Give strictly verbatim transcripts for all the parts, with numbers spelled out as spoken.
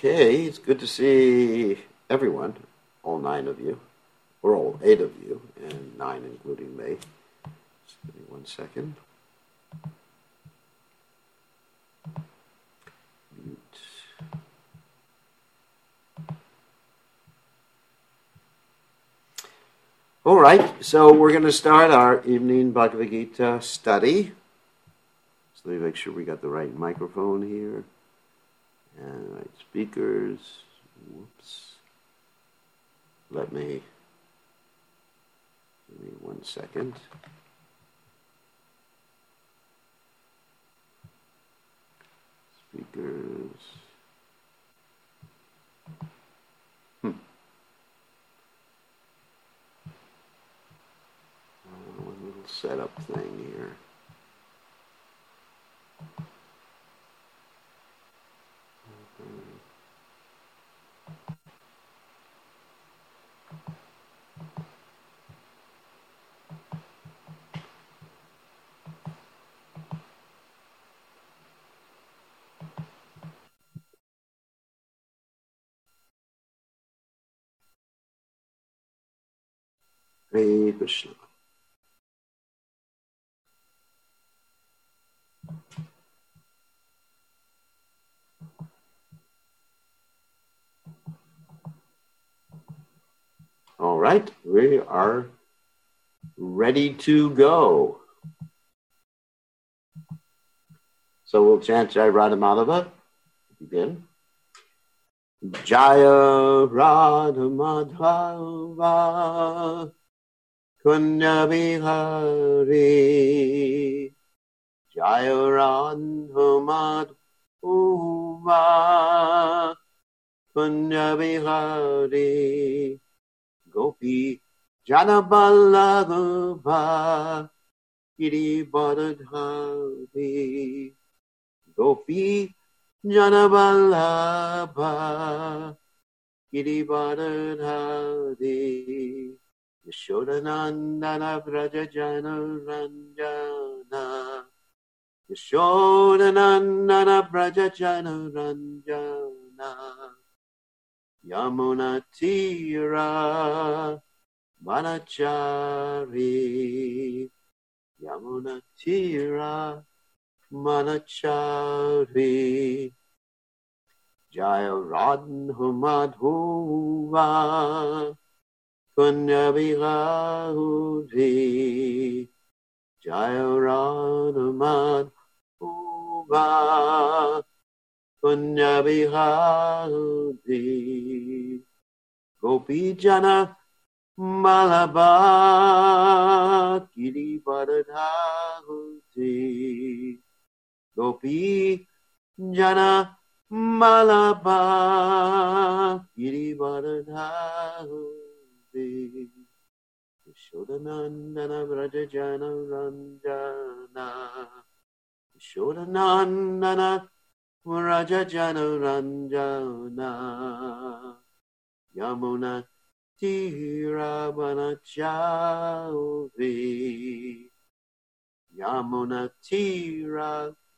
Okay, it's good to see everyone, all nine of you, or all eight of you, and nine including me. Just give me one second. Mute. All right, so we're going to start our evening Bhagavad Gita study. So let me make sure we got the right microphone here. And right speakers. Whoops. Let me, give me one second. Speakers. Hmm. Uh, one little setup thing here. Hare Krishna. All right, we are ready to go. So we'll chant Jai Radha Madhava. Begin. Jaya Radha Madhava Kunya Bihari Jaya Radha Madhava Kunya Bihari Gopi Janaballabha Giri Baradhari Gopi Janaballabha Giri Baradhari Yashodanandana Vraja Jana Ranjana Yashodanandana Vraja Jana Ranjana Yamuna Tira Manachari Yamuna Tira Manachari Jaya Radha Madhuva Kunya Bihari Jaya Radha Madhuva Kunya Bihari Gopi Jana Malabha Giri Baradhari Gopi Jana Malabha Giri Baradhari Yashodanandana Vraja Jana Ranjana Yashodanandana Vraja Jana Ranjana Yamuna Tira Manachari Yamuna Tira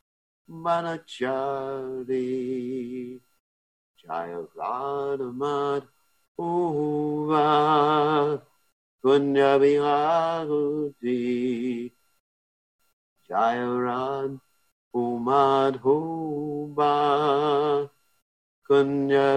Manachari Jaya Radha Madhuva Kunya Bihari Jaya Radha Madhuva Kunya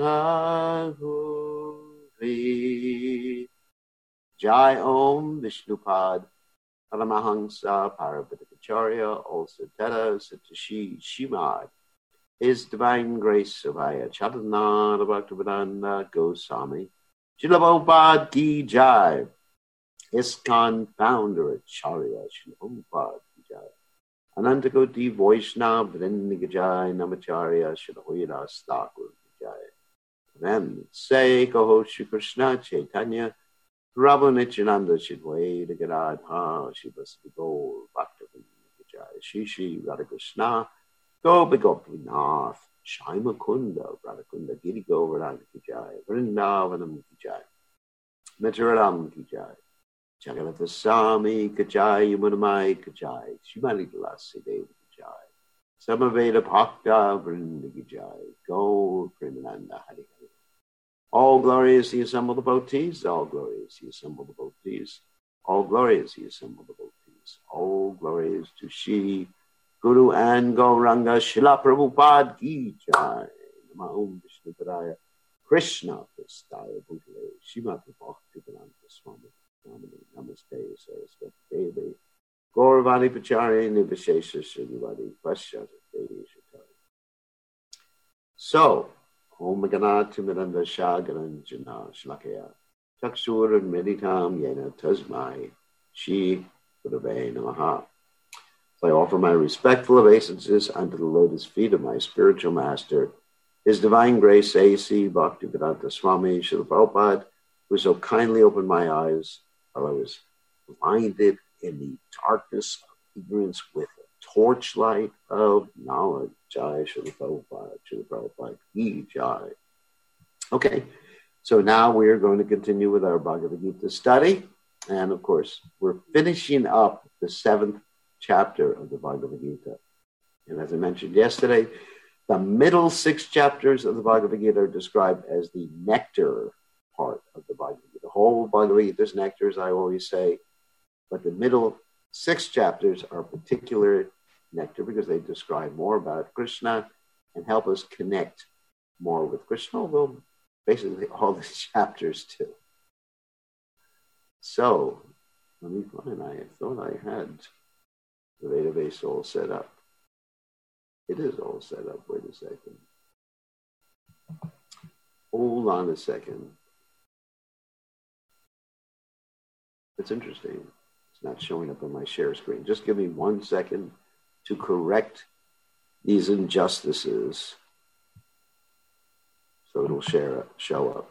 Bihari Jai Om Vishnupad Paramahansa Parabhatakacharya also Teta Satashi Shimad His Divine Grace Savaya Chaitanya Bhaktivedanta Goswami Srila Prabhupada Ki Jai ISKCON Founder Acharya Srila Prabhupada Ki Jai Anantakoti Vaishnava Vrinda Jai Namacharya Srila Haridas Thakur Ki Jai Then say Kaho Shri Krishna Chaitanya Prabhu Nityananda Shidwaita Gadadha Shivasati Gaur Bhaktivinoda Jai Shri Shri Radhakrishna Gopi Gopinath Shaima Kunda Radhakunda Giri Govardhana Ki Jai Vrindavanam Ki Jai Mithuraram Ki Jai Jagannatha Swami Ki Jai Yamunamai Ki Jai Shrimati Tulasi Devi Ki Jai Samaveda Bhakta Vrinda Ki Jai Gaur Premanand Nityananda Hari Hari. All glory is the assembled devotees. All glory is the assembled devotees. All glory is the assembled devotees. All glory is to Shri Guru and Gauranga Srila Prabhupada Ki Jai. Nama Om Vishnu Padaya Krishna Prastaya Bhutale Srimati Bhaktivedanta Swami Namani Namaste Saraswati Devi Gauravani Pachari Nivashesha Srinivadi Pashyata Devi Shatari. So, Om Ganati Miranda Shagaranjana Shlakaya Chakshur and Meditam Yena Tasmai Shri Gurave Namaha. So I offer my respectful obeisances unto the lotus feet of my spiritual master, His Divine Grace A C Bhaktivedanta Swami Srila Prabhupada, who so kindly opened my eyes while I was blinded in the darkness of ignorance with a torchlight of knowledge. Jai Srila Prabhupada, Srila Prabhupada Ki Jai. Okay, so now we are going to continue with our Bhagavad Gita study. And of course, we're finishing up the seventh chapter of the Bhagavad Gita. And as I mentioned yesterday, the middle six chapters of the Bhagavad Gita are described as the nectar part of the Bhagavad Gita. The whole Bhagavad Gita is nectar, as I always say, but the middle six chapters are particular nectar because they describe more about Krishna and help us connect more with Krishna, although basically all the chapters too. So, let me find, I thought I had the database all set up. It is all set up. Wait a second. Hold on a second. It's interesting. It's not showing up on my share screen. Just give me one second to correct these injustices so it'll share, show up.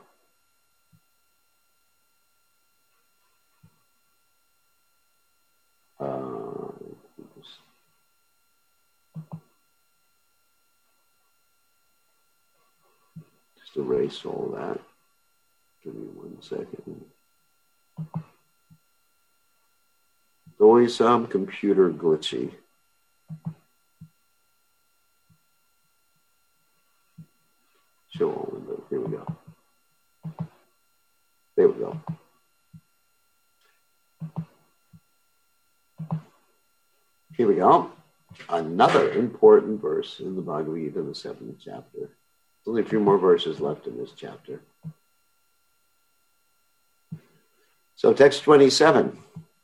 Uh, just erase all that. Give me one second. It's always some computer glitchy. Show all windows. Here we go. There we go. Here we go. Another important verse in the Bhagavad Gita, the seventh chapter. There's only a few more verses left in this chapter. So text twenty-seven.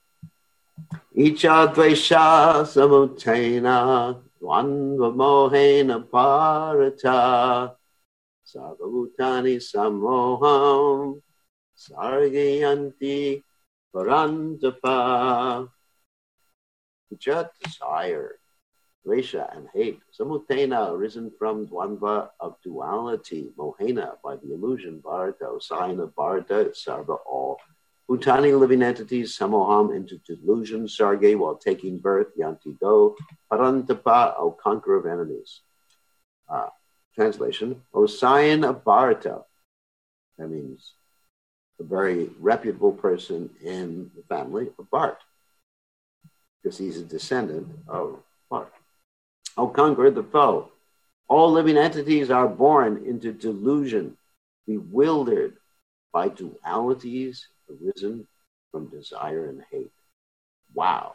Icha dvesha samutena dvandva mohena parata sarvabhutani samoham sargayanti parantapa. Icha, desire, dvesha, and hate, samutena, arisen from dvandva, of duality, mohena, by the illusion, bharata, sign of bharata, sarva, all, bhutani, living entities, samoham, into delusion, sarge, while taking birth, yanti, go, parantapa, O conqueror of enemies. Uh, translation, O scion of bharata, that means a very reputable person in the family of Bharat, because he's a descendant of Bharat. O conquer the foe. All living entities are born into delusion, bewildered by dualities arisen from desire and hate. Wow.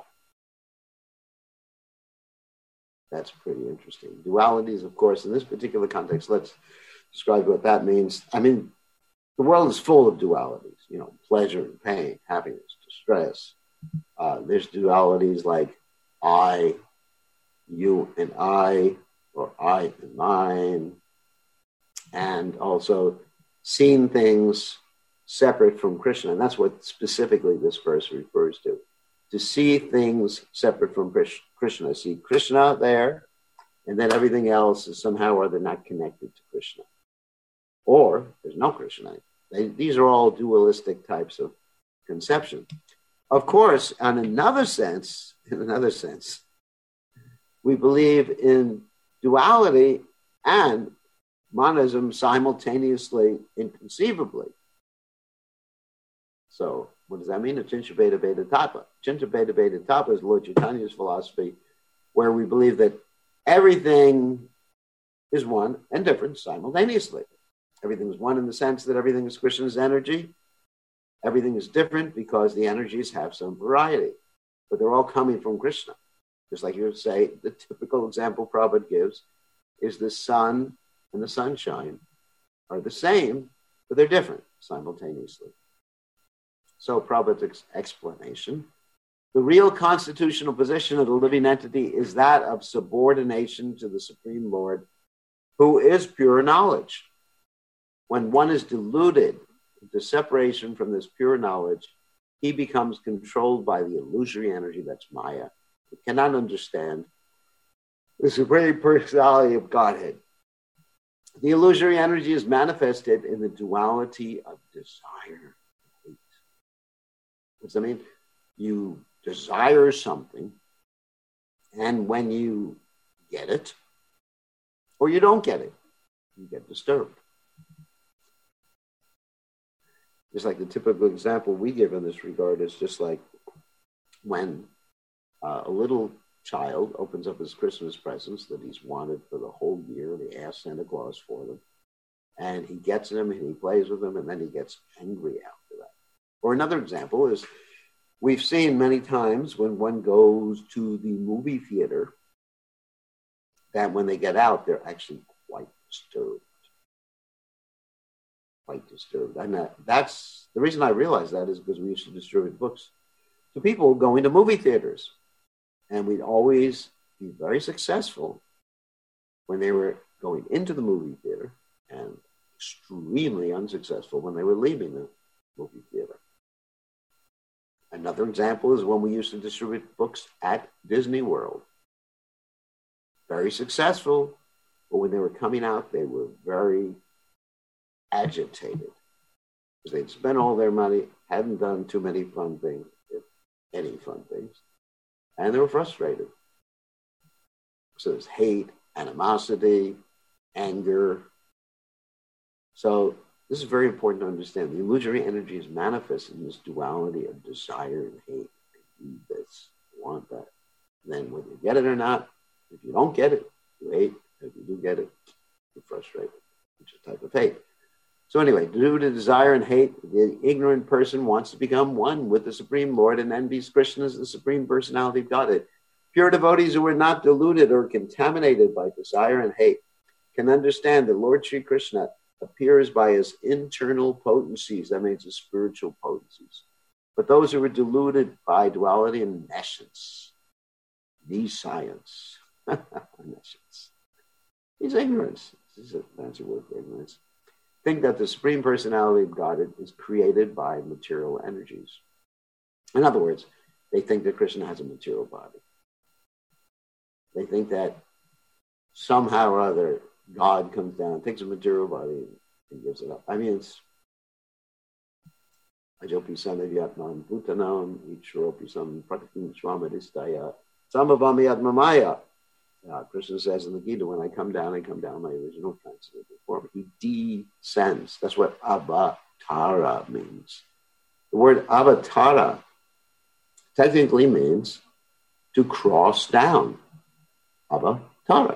That's pretty interesting. Dualities, of course, in this particular context, let's describe what that means. I mean, the world is full of dualities, you know, pleasure and pain, happiness, distress. Uh, there's dualities like I, you and I, or I and mine, and also seeing things separate from Krishna. And that's what specifically this verse refers to. To see things separate from Krishna. See Krishna there, and then everything else is somehow or other not connected to Krishna. Or there's no Krishna. They, these are all dualistic types of conception. Of course, in another sense, in another sense, we believe in duality and monism simultaneously, inconceivably. So, what does that mean? Achinta Bheda Bheda Tapa. Achinta Bheda Bheda Tapa is Lord Chaitanya's philosophy, where we believe that everything is one and different simultaneously. Everything is one in the sense that everything is Krishna's energy. Everything is different because the energies have some variety, but they're all coming from Krishna. Just like you would say, the typical example Prabhupada gives is the sun and the sunshine are the same, but they're different simultaneously. So Prabhupada's ex- explanation, the real constitutional position of the living entity is that of subordination to the Supreme Lord, who is pure knowledge. When one is deluded into separation from this pure knowledge, he becomes controlled by the illusory energy that's Maya. He cannot understand the Supreme Personality of Godhead. The illusory energy is manifested in the duality of desire and hate. What does that mean? You desire something, and when you get it, or you don't get it, you get disturbed. Just like the typical example we give in this regard is just like when uh, a little child opens up his Christmas presents that he's wanted for the whole year. They ask Santa Claus for them. And he gets them and he plays with them and then he gets angry after that. Or another example is we've seen many times when one goes to the movie theater that when they get out, they're actually quite disturbed. Quite disturbed. And that, that's the reason I realized that is because we used to distribute books to people going to movie theaters. And we'd always be very successful when they were going into the movie theater and extremely unsuccessful when they were leaving the movie theater. Another example is when we used to distribute books at Disney World. Very successful, but when they were coming out, they were very agitated because they'd spent all their money, hadn't done too many fun things, if any fun things, and they were frustrated. So there's hate, animosity, anger. So this is very important to understand. The illusory energy is manifested in this duality of desire and hate. I need this, I want that. And then whether you get it or not, if you don't get it, you hate. If you do get it, you're frustrated, which is a type of hate. So anyway, due to desire and hate, the ignorant person wants to become one with the Supreme Lord and envies Krishna as the Supreme Personality of Godhead. Pure devotees who are not deluded or contaminated by desire and hate can understand that Lord Sri Krishna appears by his internal potencies, that means his spiritual potencies. But those who are deluded by duality and nescience, nescience, nescience, is ignorance. This is a fancy word for ignorance. Think that the Supreme Personality of Godhead is created by material energies. In other words, they think that Krishna has a material body. They think that somehow or other God comes down, takes a material body, and gives it up. I mean, it's Ajopi Samavyatman Bhutanam, Ichropi Sam Prakatim Swamadistaya, Samavami Atmamaya. Uh, Krishna says in the Gita, when I come down, I come down my original transcendental form. He descends. That's what avatara means. The word avatara technically means to cross down. Avatara.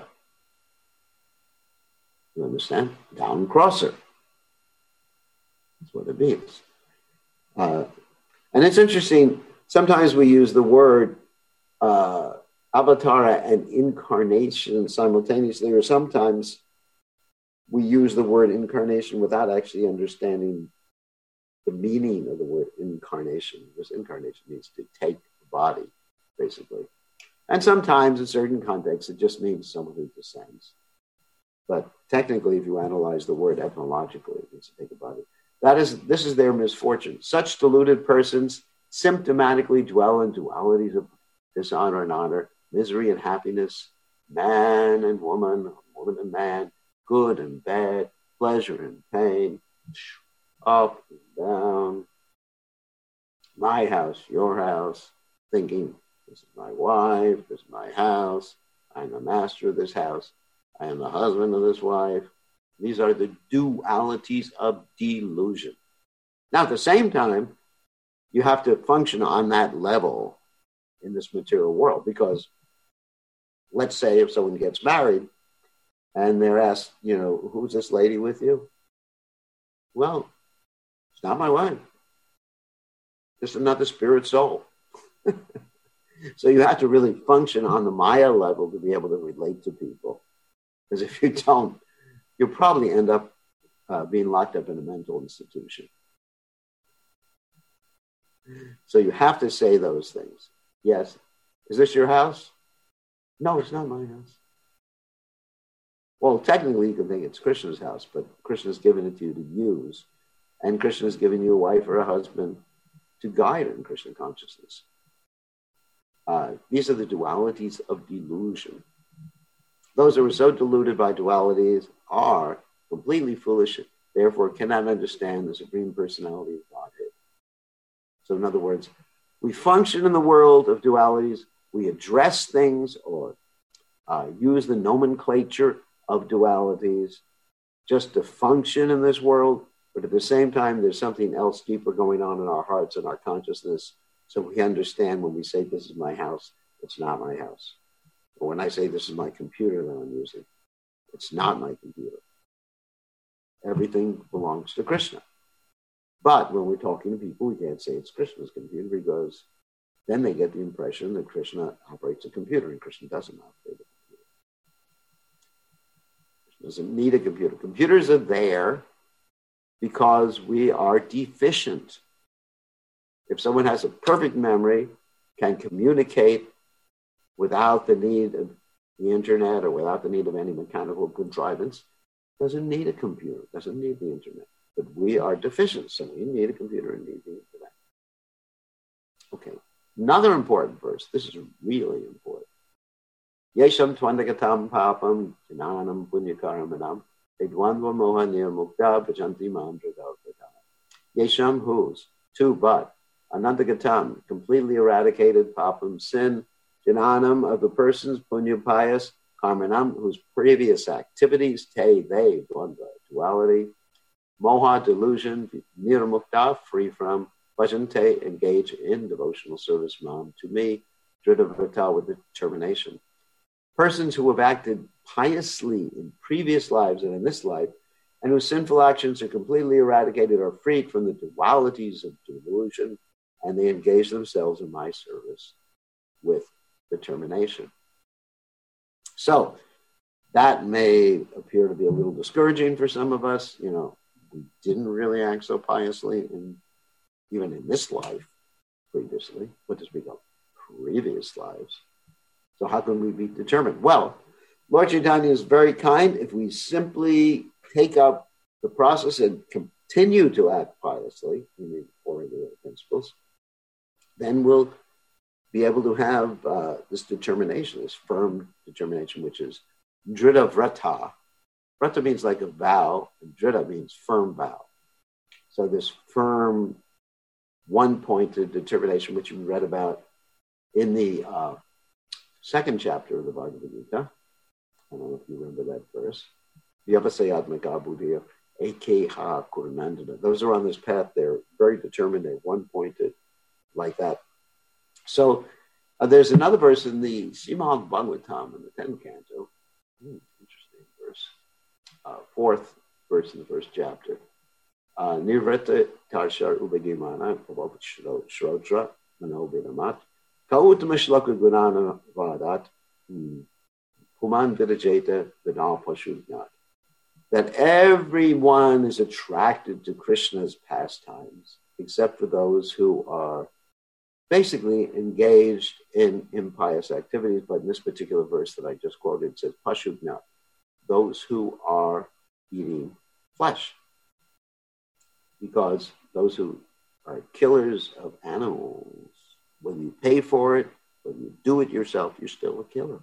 You understand? Down crosser. That's what it means. Uh, and it's interesting, sometimes we use the word uh, avatara and incarnation simultaneously, or sometimes we use the word incarnation without actually understanding the meaning of the word incarnation, because incarnation means to take the body, basically. And sometimes in certain contexts, it just means someone who descends. But technically, if you analyze the word etymologically, it means to take a body. That is, this is their misfortune. Such deluded persons symptomatically dwell in dualities of dishonor and honor, misery and happiness, man and woman, woman and man, good and bad, pleasure and pain, up and down, my house, your house, thinking, this is my wife, this is my house, I'm the master of this house, I am the husband of this wife. These are the dualities of delusion. Now, at the same time, you have to function on that level in this material world, because let's say if someone gets married and they're asked, you know, who's this lady with you? Well, it's not my wife. This is not the spirit soul. So you have to really function on the Maya level to be able to relate to people. Because if you don't, you'll probably end up uh, being locked up in a mental institution. So you have to say those things. Yes. Is this your house? No, it's not my house. Well, technically you can think it's Krishna's house, but Krishna's given it to you to use. And Krishna's given you a wife or a husband to guide in Krishna consciousness. Uh, these are the dualities of delusion. Those who are so deluded by dualities are completely foolish, therefore cannot understand the Supreme Personality of Godhead. So in other words, we function in the world of dualities, we address things or uh, use the nomenclature of dualities just to function in this world, but at the same time, there's something else deeper going on in our hearts and our consciousness. So we understand when we say, this is my house, it's not my house. Or when I say, this is my computer that I'm using, it's not my computer. Everything belongs to Krishna. But when we're talking to people, we can't say it's Krishna's computer because then they get the impression that Krishna operates a computer and Krishna doesn't operate a computer. Krishna doesn't need a computer. Computers are there because we are deficient. If someone has a perfect memory, can communicate without the need of the internet or without the need of any mechanical contrivance, doesn't need a computer, doesn't need the internet. But we are deficient, so we need a computer and need the internet. Okay, another important verse. This is really important. Yesham twandagatam papam jnanam punyakaramanam edwandva mohaniya mukta bhajanti mandragalpata. Yesham whose? Two, but. Anandagatam, completely eradicated papam, sin, jnanam of the persons, punya pious, karmanam, whose previous activities, te, they, dvandva, duality, moha, delusion, niramukta, free from, bhajante, engage in devotional service, mam, to me, dridhavrata, with determination. Persons who have acted piously in previous lives and in this life, and whose sinful actions are completely eradicated or freed from the dualities of delusion, and they engage themselves in my service with determination. So that may appear to be a little discouraging for some of us. You know, we didn't really act so piously, in, even in this life previously. What does we call previous lives? So how can we be determined? Well, Lord Chaitanya is very kind. If we simply take up the process and continue to act piously in the four regular principles, then we'll be able to have uh, this determination, this firm determination, which is dridha vrata. Vrata means like a vow, and dridha means firm vow. So this firm, one-pointed determination, which you read about in the uh, second chapter of the Bhagavad Gita. I don't know if you remember that verse. Vyavasayatmaka buddhiya ekeha kurunandana. Those are on this path. They're very determined. They're one-pointed like that. So uh, there's another verse in the Srimad Bhagavatam in the tenth canto. Hmm, interesting verse. Uh, fourth verse in the first chapter. Nirvrita tarshar ubagimana pavavat shrodra manovidamat kautama shlaka gunana vadat puman vidajeta vidal pashudnat. That everyone is attracted to Krishna's pastimes, except for those who are basically engaged in impious activities. But in this particular verse that I just quoted, it says, Pashubna, those who are eating flesh. Because those who are killers of animals, whether you pay for it, whether you do it yourself, you're still a killer.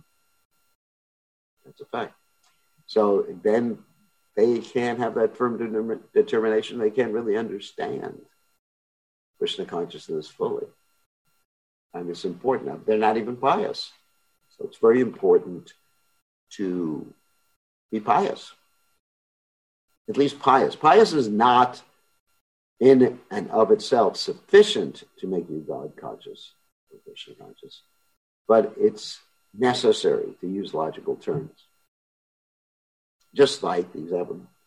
That's a fact. So then they can't have that firm de- determination. They can't really understand Krishna consciousness fully. And it's important. Now, they're not even pious. So it's very important to be pious. At least pious. Pious is not in and of itself sufficient to make you God conscious or Krishna conscious, but it's necessary, to use logical terms. Just like the example,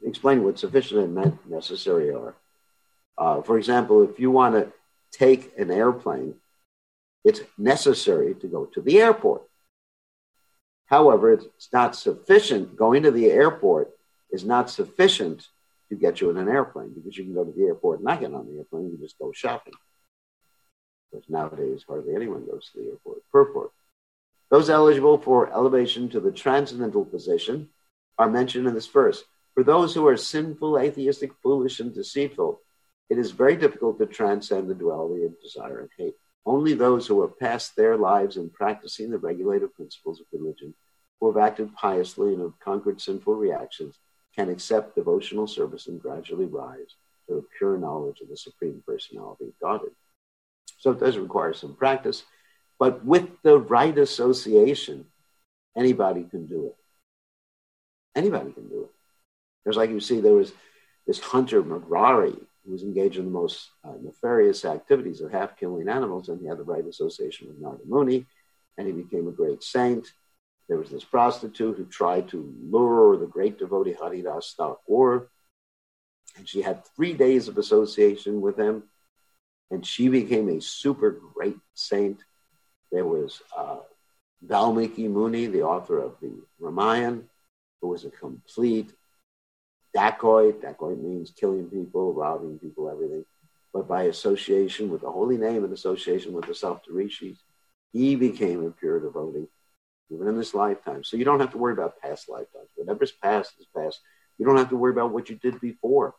explain what sufficient and necessary are. Uh, for example, if you want to take an airplane, it's necessary to go to the airport. However, it's not sufficient. Going to the airport is not sufficient to get you in an airplane, because you can go to the airport and not get on the airplane, you just go shopping. Because nowadays, hardly anyone goes to the airport. Purport. Those eligible for elevation to the transcendental position are mentioned in this verse. For those who are sinful, atheistic, foolish, and deceitful, it is very difficult to transcend the duality of desire and hate. Only those who have passed their lives in practicing the regulative principles of religion, who have acted piously and have conquered sinful reactions, can accept devotional service and gradually rise to a pure knowledge of the Supreme Personality of Godhead. So it does require some practice, but with the right association, anybody can do it. Anybody can do it. There's like you see, there was this hunter McGrary who was engaged in the most uh, nefarious activities of half killing animals, and he had the right association with Narada Muni, and he became a great saint. There was this prostitute who tried to lure the great devotee Haridas Thakur, and she had three days of association with him, and she became a super great saint. There was uh, Valmiki Muni, the author of the Ramayana, who was a complete dacoit. Dacoit means killing people, robbing people, everything. But by association with the holy name and association with the Saptarishis, he became a pure devotee, even in this lifetime. So you don't have to worry about past lifetimes. Whatever's past is past. You don't have to worry about what you did before.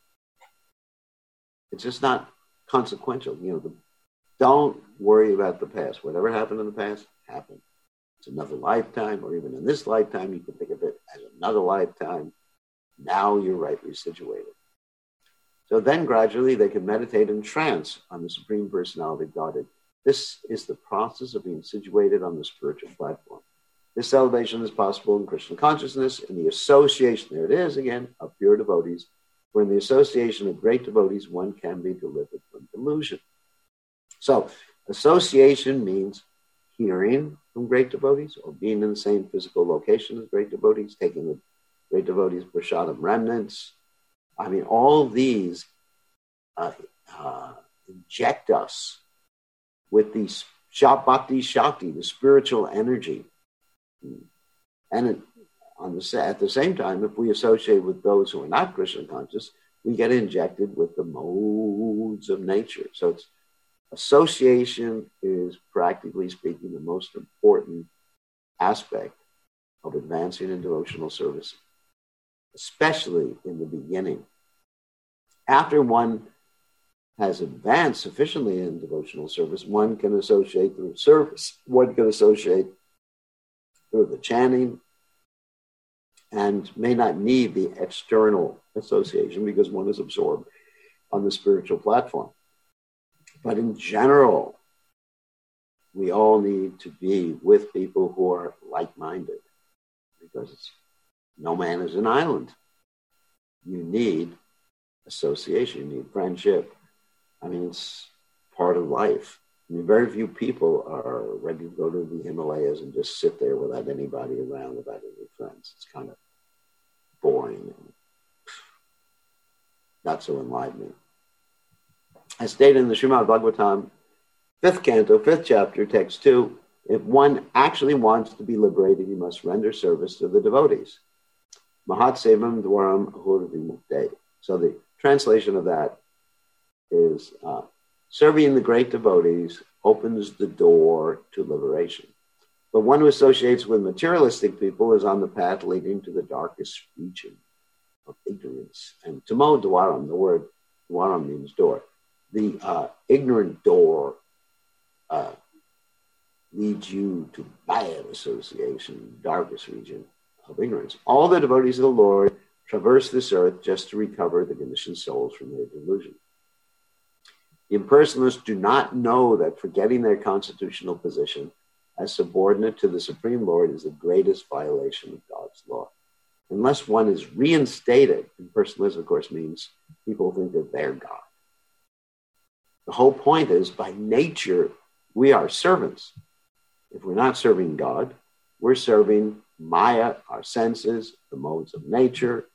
It's just not consequential. You know, the, don't worry about the past. Whatever happened in the past, happened. It's another lifetime, or even in this lifetime, you can think of it as another lifetime. Now you're rightly situated. So then gradually they can meditate in trance on the Supreme Personality of Godhead. This is the process of being situated on the spiritual platform. This elevation is possible in Krishna consciousness, in the association, there it is again, of pure devotees, where in the association of great devotees, one can be delivered from delusion. So association means hearing from great devotees, or being in the same physical location as great devotees, taking the great devotees' prasadam remnants. I mean, all these uh, uh, inject us with the Bhakti Shakti, the spiritual energy. And it, on the, at the same time, if we associate with those who are not Krishna conscious, we get injected with the modes of nature. So it's, association is, practically speaking, the most important aspect of advancing in devotional service, especially in the beginning. After one has advanced sufficiently in devotional service, one can associate through service, one can associate through the chanting, and may not need the external association because one is absorbed on the spiritual platform. But in general, we all need to be with people who are like-minded, because it's, no man is an island. You need association, you need friendship. I mean, it's part of life. I mean, very few people are ready to go to the Himalayas and just sit there without anybody around, without any friends. It's kind of boring and not so enlivening. As stated in the Srimad Bhagavatam, fifth canto, fifth chapter, text two, if one actually wants to be liberated, he must render service to the devotees. Mahat Sevam Dwaram Ahurvimukte. So the translation of that is uh, serving the great devotees opens the door to liberation. But one who associates with materialistic people is on the path leading to the darkest region of ignorance. And Tamo Dwaram, the word Dwaram means door. The uh, ignorant door uh, leads you to bad association, darkest region of ignorance. All the devotees of the Lord traverse this earth just to recover the conditioned souls from their delusion. The impersonalists do not know that forgetting their constitutional position as subordinate to the Supreme Lord is the greatest violation of God's law. Unless one is reinstated, impersonalism, of course, means people think that they're God. The whole point is, by nature, we are servants. If we're not serving God, we're serving Maya, our senses, the modes of nature,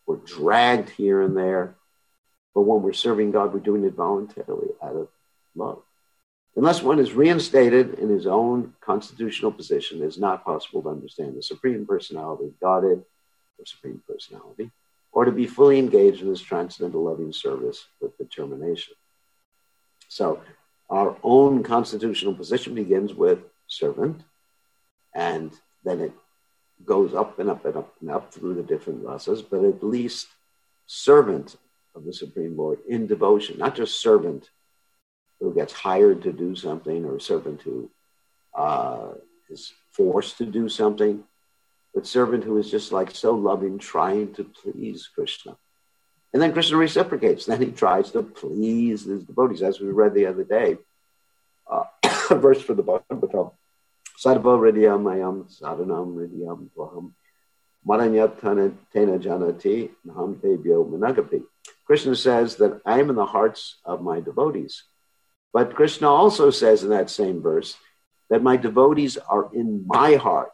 We're dragged here and there. But when we're serving God, we're doing it voluntarily out of love. Unless one is reinstated in his own constitutional position, it's not possible to understand the Supreme Personality, Godhead, or Supreme Personality, or to be fully engaged in this transcendental loving service with determination. So our own constitutional position begins with servant, and then it goes up and up and up and up through the different rasas, but at least servant of the Supreme Lord in devotion, not just servant who gets hired to do something or servant who uh, is forced to do something, but servant who is just like so loving, trying to please Krishna. And then Krishna reciprocates. Then he tries to please his devotees, as we read the other day. Uh, a verse for the Bhagavatam. Sarva hridayam mayam sadhanam hridayam tvaham maranyat tena janati naham tebhyo managapi. Krishna says that I am in the hearts of my devotees. But Krishna also says in that same verse that my devotees are in my heart.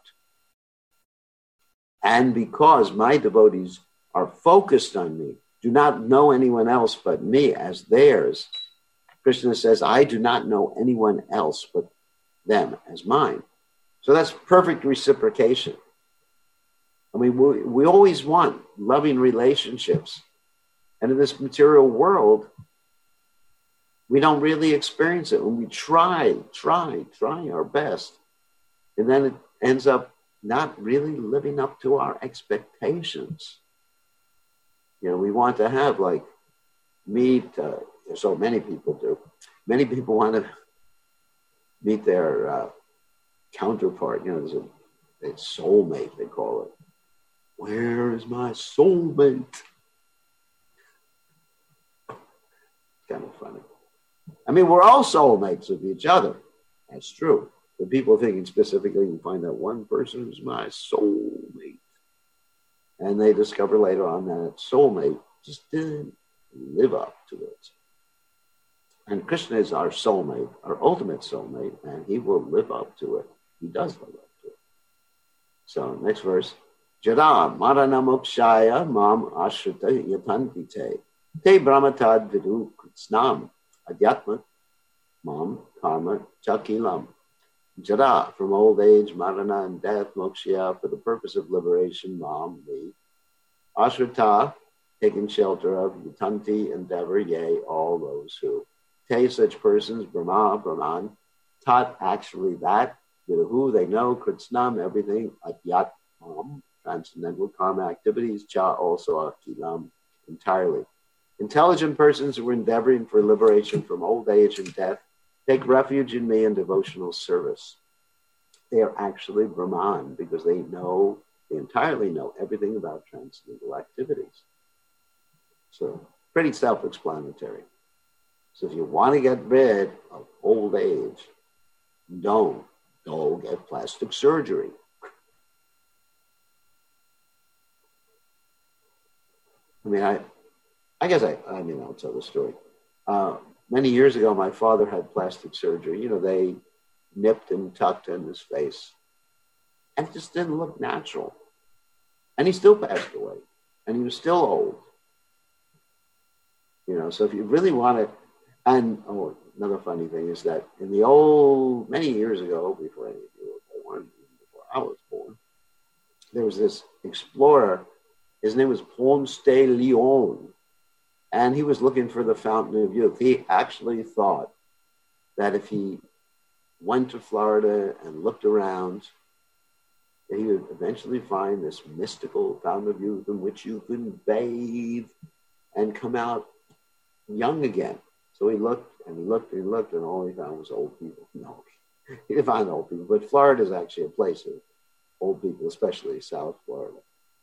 And because my devotees are focused on me, do not know anyone else but me as theirs, Krishna says, I do not know anyone else but them as mine. So that's perfect reciprocation. I mean, we, we always want loving relationships. And in this material world, we don't really experience it. When we try, try, try our best, and then it ends up not really living up to our expectations. You know, we want to have like meet, uh, so many people do. Many people want to meet their uh, counterpart. You know, there's a, a soulmate, they call it. Where is my soulmate? Kind of funny. I mean, we're all soulmates of each other. That's true. But people thinking specifically, you find that one person who's my soulmate. And they discover later on that soulmate just didn't live up to it. And Krishna is our soulmate, our ultimate soulmate, and he will live up to it. He does live up to it. So, next verse. Jada maranamukshaya mam ashrita yatanti te. Te brahmatad vidu kritsnam adhyatma mam karma chakilam. Jada, from old age, marana, and death, moksha, for the purpose of liberation, mam, me. Ashrita, taking shelter of, yatanti, endeavor, yea, all those who. Te, such persons, Brahma, Brahman, tat, actually that, who they know, kritsnam, everything, adhyatmam, transcendental karma activities, cha, also akilam, entirely. Intelligent persons who are endeavoring for liberation from old age and death take refuge in me in devotional service. They are actually Brahman because they know, they entirely know everything about transcendental activities. So, pretty self-explanatory. So if you want to get rid of old age, don't go get plastic surgery. I mean, I, I guess I, I mean, I'll tell the story. Uh, many years ago, my father had plastic surgery. You know, they nipped and tucked in his face. And it just didn't look natural. And he still passed away. And he was still old. You know, so if you really want to, and oh, another funny thing is that in the old, many years ago, before any of you were born, before I was born, there was this explorer. His name was Ponce de Leon. And he was looking for the fountain of youth. He actually thought that if he went to Florida and looked around, that he would eventually find this mystical fountain of youth in which you can bathe and come out young again. So he looked and he looked and he looked, and all he found was old people. No, he didn't find old people. But Florida is actually a place of old people, especially South Florida.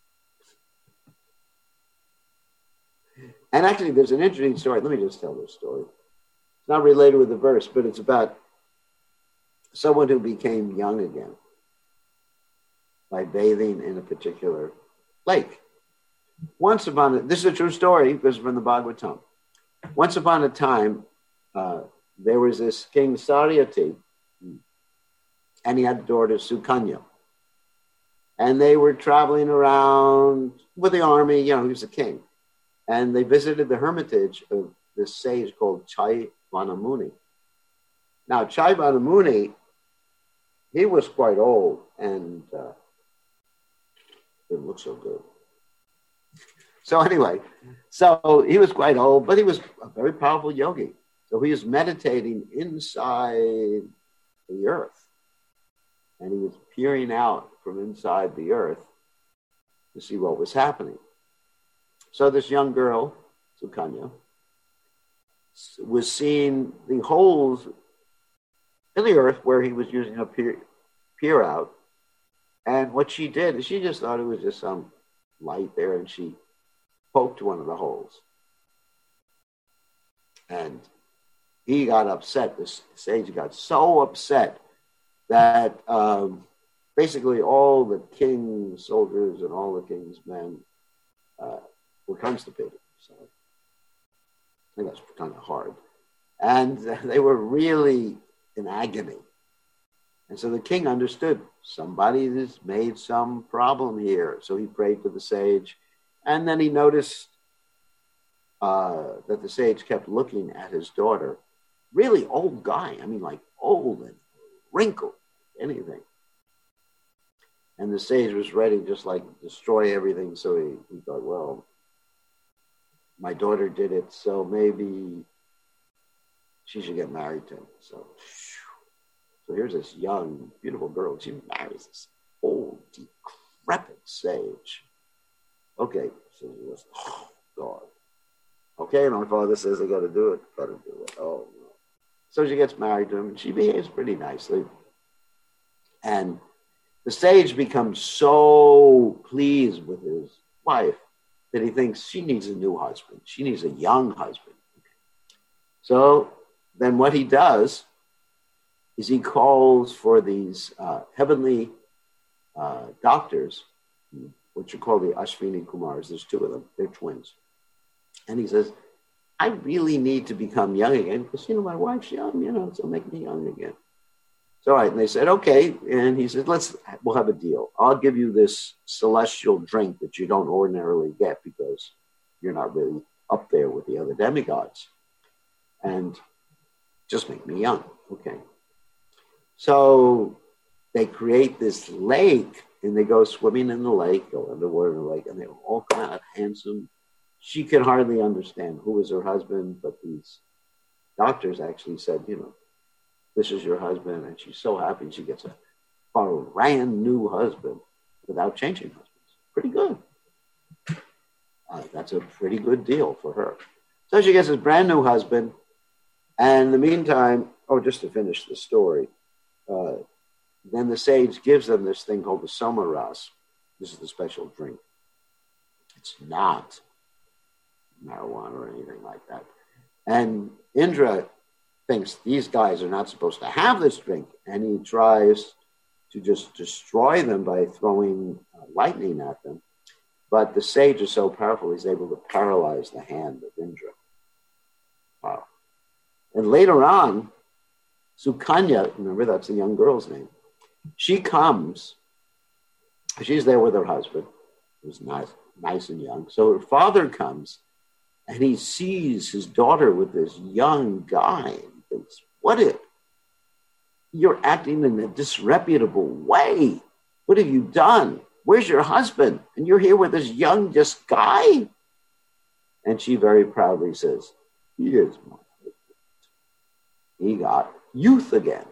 And actually, there's an interesting story. Let me just tell this story. It's not related with the verse, but it's about someone who became young again by bathing in a particular lake. Once upon a, this is a true story because from the Bhagavatam. Once upon a time, uh, there was this king Saryati, and he had a daughter Sukanya. And they were traveling around with the army, you know, he was a king. And they visited the hermitage of this sage called Chai Vanamuni. Now, Chai Vanamuni, he was quite old and uh, didn't look so good. So anyway, so he was quite old, but he was a very powerful yogi. So he was meditating inside the earth. And he was peering out from inside the earth to see what was happening. So this young girl, Sukanya, was seeing the holes in the earth where he was using a peer, peer out. And what she did is she just thought it was just some light there, and she poked one of the holes. And he got upset. The sage got so upset that um, basically all the king's soldiers and all the king's men uh, were constipated. So I think that's kind of hard. And they were really in agony. And so the king understood somebody has made some problem here. So he prayed to the sage. And then he noticed uh, that the sage kept looking at his daughter. Really old guy. I mean, like old and wrinkled, anything. And the sage was ready to just like destroy everything. So he, he thought, well, my daughter did it, so maybe she should get married to him. So, so here's this young, beautiful girl. She marries this old, decrepit sage. Okay, so he goes, oh, God. Okay, my father says I got to do it. Got to do it. Oh, no. So she gets married to him, and she behaves pretty nicely. And the sage becomes so pleased with his wife that he thinks she needs a new husband. She needs a young husband. So then what he does is he calls for these uh, heavenly uh, doctors, which are called the Ashwini Kumars. There's two of them. They're twins. And he says, I really need to become young again because, you know, my wife's young, you know, so make me young again. So, all right, and they said, okay. And he said, let's, we'll have a deal. I'll give you this celestial drink that you don't ordinarily get because you're not really up there with the other demigods. And just make me young. Okay. So they create this lake and they go swimming in the lake, go underwater in the lake, and they all come out handsome. She could hardly understand who was her husband, but these doctors actually said, you know, this is your husband, and she's so happy she gets a brand new husband without changing husbands. Pretty good. Uh, that's a pretty good deal for her. So she gets this brand new husband, and in the meantime, oh, just to finish the story, uh, then the sage gives them this thing called the Somaras. This is the special drink. It's not marijuana or anything like that. And Indra thinks these guys are not supposed to have this drink, and he tries to just destroy them by throwing uh, lightning at them. But the sage is so powerful, he's able to paralyze the hand of Indra. Wow. And later on, Sukanya, remember that's the young girl's name, she comes, she's there with her husband, who's nice, nice and young. So her father comes, and he sees his daughter with this young guy. And he thinks, what if you're acting in a disreputable way? What have you done? Where's your husband? And you're here with this young just guy? And she very proudly says, he is my husband. He got youth again.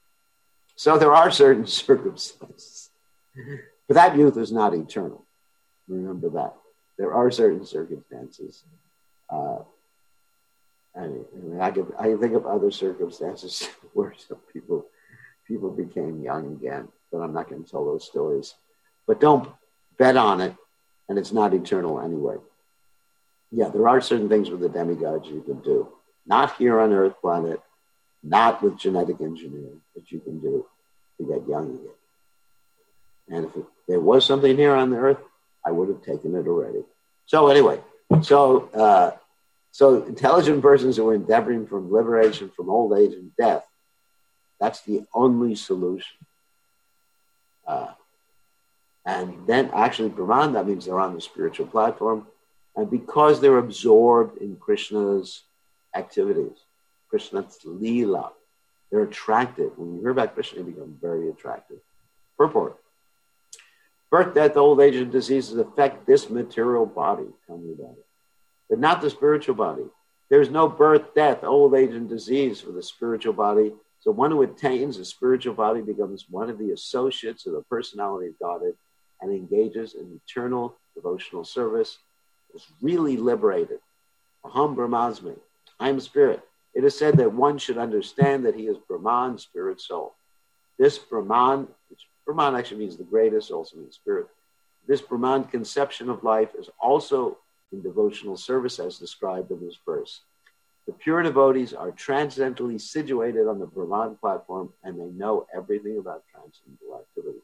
So there are certain circumstances. But that youth is not eternal. Remember that. There are certain circumstances. Uh, I, mean, I, can, I can think of other circumstances where some people people became young again, but I'm not going to tell those stories. But don't bet on it, and it's not eternal anyway. Yeah, there are certain things with the demigods you can do. Not here on Earth planet, not with genetic engineering, that you can do to get young again. And if it, there was something here on the Earth, I would have taken it already. So anyway, so uh, so intelligent persons who are endeavoring from liberation from old age and death, that's the only solution. Uh, And then actually Brahman, that means they're on the spiritual platform. And because they're absorbed in Krishna's activities, Krishna's Leela, they're attracted. When you hear about Krishna, you become very attractive. Purport. Birth, death, old age, and diseases affect this material body. Tell me about it. But not the spiritual body. There's no birth, death, old age, and disease for the spiritual body. So one who attains a spiritual body becomes one of the associates of the personality of Godhead and engages in eternal devotional service, is really liberated. Aham Brahmasmi. I am spirit. It is said that one should understand that he is Brahman, spirit, soul. This Brahman, which Brahman actually means the greatest, also means spirit. This Brahman conception of life is also in devotional service as described in this verse. The pure devotees are transcendently situated on the Brahman platform and they know everything about transcendental activities.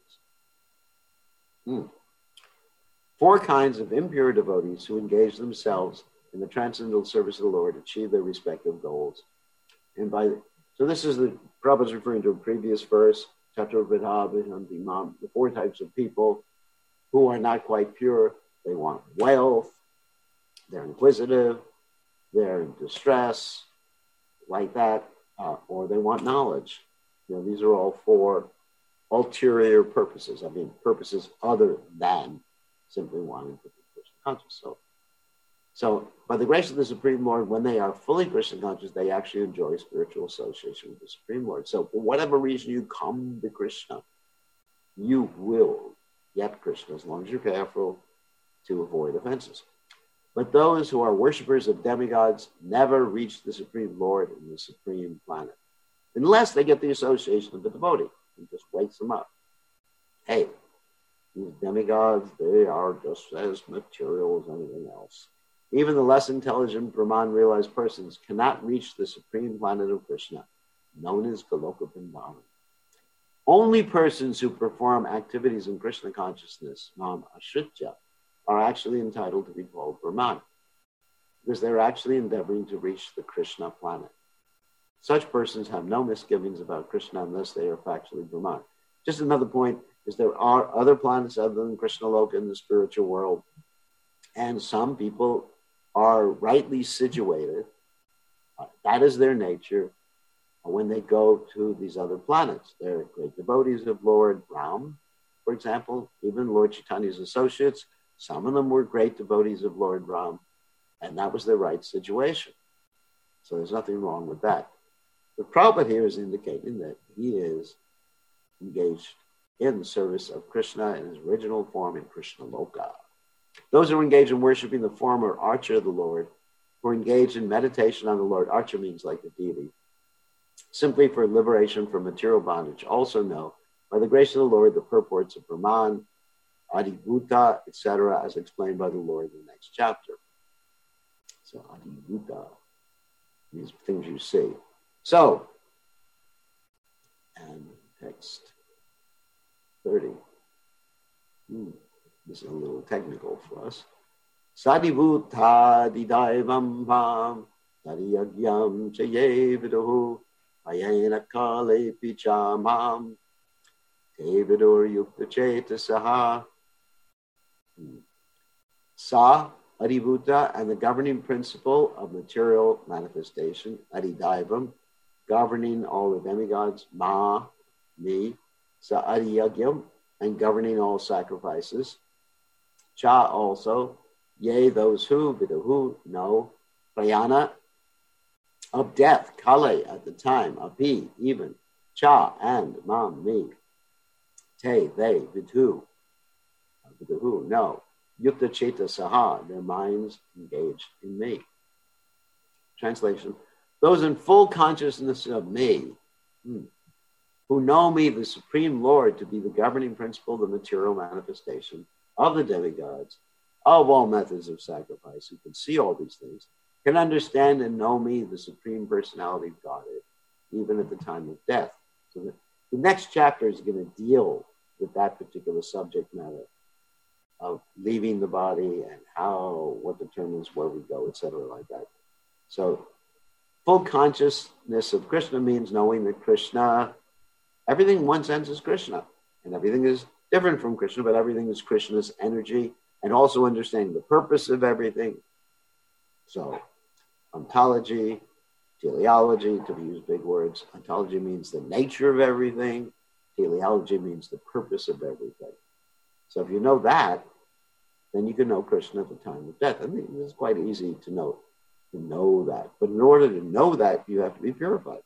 Hmm. Four kinds of impure devotees who engage themselves in the transcendental service of the Lord achieve their respective goals. And by so this is the Prabhupada is referring to a previous verse, Chaturvidha, the four types of people who are not quite pure. They want wealth, they're inquisitive, they're in distress, like that, uh, or they want knowledge. You know, these are all four ulterior purposes. I mean, purposes other than simply wanting to be Krishna conscious. So, so by the grace of the Supreme Lord, when they are fully Krishna conscious, they actually enjoy spiritual association with the Supreme Lord. So for whatever reason you come to Krishna, you will get Krishna as long as you're careful to avoid offenses. But those who are worshippers of demigods never reach the Supreme Lord in the Supreme planet, unless they get the association of the devotee and just wakes them up. Hey, these demigods, they are just as material as anything else. Even the less intelligent Brahman realized persons cannot reach the supreme planet of Krishna, known as Goloka Vrindavan. Only persons who perform activities in Krishna consciousness, Mam Ashritya, are actually entitled to be called Brahman, because they're actually endeavoring to reach the Krishna planet. Such persons have no misgivings about Krishna unless they are factually Brahman. Just another point is there are other planets other than Krishna Loka in the spiritual world, and some people are rightly situated. Uh, that is their nature. When they go to these other planets, they're great devotees of Lord Ram, for example, even Lord Chaitanya's associates. Some of them were great devotees of Lord Ram, and that was their right situation. So there's nothing wrong with that. But Prabhupada here is indicating that he is engaged in the service of Krishna in his original form in Krishna Loka. Those who are engaged in worshiping the former Archer of the Lord, who are engaged in meditation on the Lord, Archer means like the deity, simply for liberation from material bondage, also know, by the grace of the Lord, the purports of Brahman, Adibhuta, et cetera, as explained by the Lord in the next chapter. So Adibhuta, these things you see. So, and text thirty. Hmm. This is a little technical for us. Sadibhuta didaivam vam tariyagyam chaye viduhu ayena kale pichamam tevidur yukta chetasaha. Sa, Adibhuta, and the governing principle of material manifestation, Adidaivam, governing all the demigods, Ma, me, Sa Adiyagyam, and governing all sacrifices, Cha also, yea, those who, Viduhu, know, Prayana, of death, Kale, at the time, Api, even, Cha, and, Mam, me, Te, they, Vidhu, Viduhu, know, Yukta Cheta Saha, their minds engaged in me. Translation, those in full consciousness of me, hmm, who know me, the Supreme Lord, to be the governing principle, the material manifestation of the demigods, of all methods of sacrifice, who can see all these things, can understand and know me, the Supreme Personality of Godhead, even at the time of death. So the, the next chapter is going to deal with that particular subject matter of leaving the body and how, what determines where we go, et cetera, like that. So full consciousness of Krishna means knowing that Krishna, everything in one sense is Krishna, and everything is different from Krishna, but everything is Krishna's energy, and also understanding the purpose of everything. So, ontology, teleology, to use big words. Ontology means the nature of everything. Teleology means the purpose of everything. So if you know that, then you can know Krishna at the time of death. I think it's quite easy to know, to know that. But in order to know that, you have to be purified.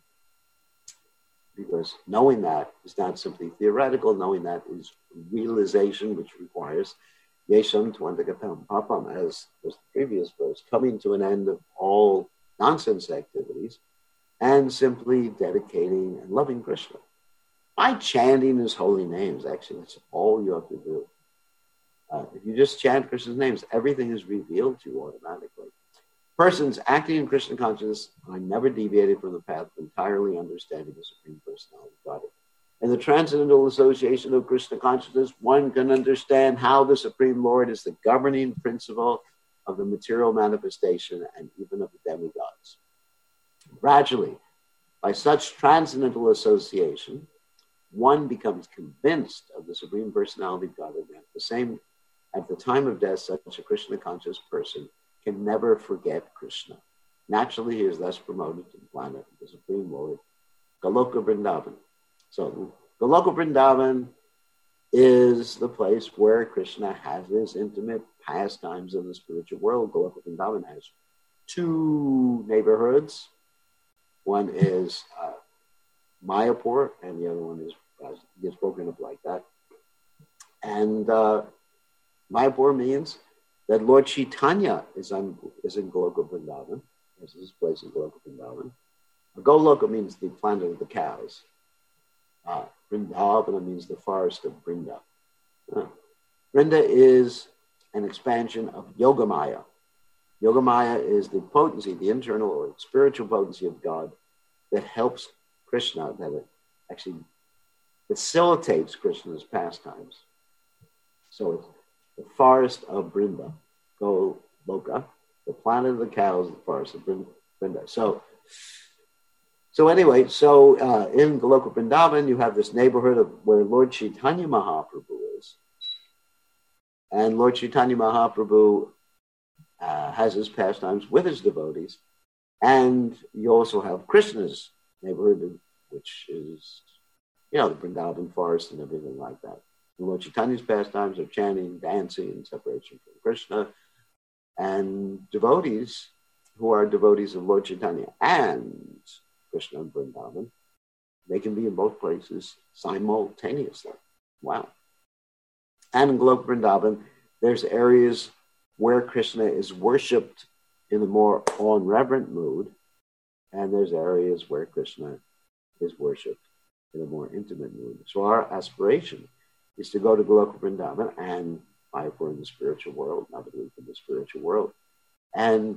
Because knowing that is not simply theoretical. Knowing that is realization, which requires yesham twandagatam papam, as was the previous verse, coming to an end of all nonsense activities and simply dedicating and loving Krishna. By chanting his holy names, actually, that's all you have to do. Uh, if you just chant Krishna's names, everything is revealed to you automatically. Persons acting in Krishna consciousness are never deviated from the path of entirely understanding the Supreme Personality of Godhead. In the transcendental association of Krishna consciousness, one can understand how the Supreme Lord is the governing principle of the material manifestation and even of the demigods. Gradually, by such transcendental association, one becomes convinced of the Supreme Personality of Godhead. At the same, at the time of death, such a Krishna conscious person can never forget Krishna. Naturally, he is thus promoted to the planet of the Supreme Lord, Goloka Vrindavan. So, Goloka Vrindavan is the place where Krishna has his intimate pastimes in the spiritual world. Goloka Vrindavan has two neighborhoods. One is uh, Mayapur, and the other one is uh, gets broken up like that. And uh, Mayapur means that Lord Chaitanya is, on, is in Goloka Vrindavan. There's this place in Goloka Vrindavan. Goloka means the planet of the cows. Uh, Vrindavana means the forest of Vrinda. Uh, Vrinda is an expansion of Yogamaya. Yogamaya is the potency, the internal or spiritual potency of God that helps Krishna, that it actually facilitates Krishna's pastimes. So it's the forest of Vrinda, Goloka, the planet of the cows, the forest of Vrinda. So, so anyway, so uh, in Goloka Vrindavan, you have this neighborhood of where Lord Chaitanya Mahaprabhu is. And Lord Chaitanya Mahaprabhu uh, has his pastimes with his devotees. And you also have Krishna's neighborhood, which is, you know, the Vrindavan forest and everything like that. And Lord Chaitanya's pastimes are chanting, dancing, and separation from Krishna. And devotees who are devotees of Lord Chaitanya and Krishna and Vrindavan, they can be in both places simultaneously. Wow. And in Goloka Vrindavan, there's areas where Krishna is worshipped in a more awe-reverent mood, and there's areas where Krishna is worshipped in a more intimate mood. So our aspiration is to go to Goloka Vrindavan and Mayapur in the spiritual world, Navadvip in the spiritual world, and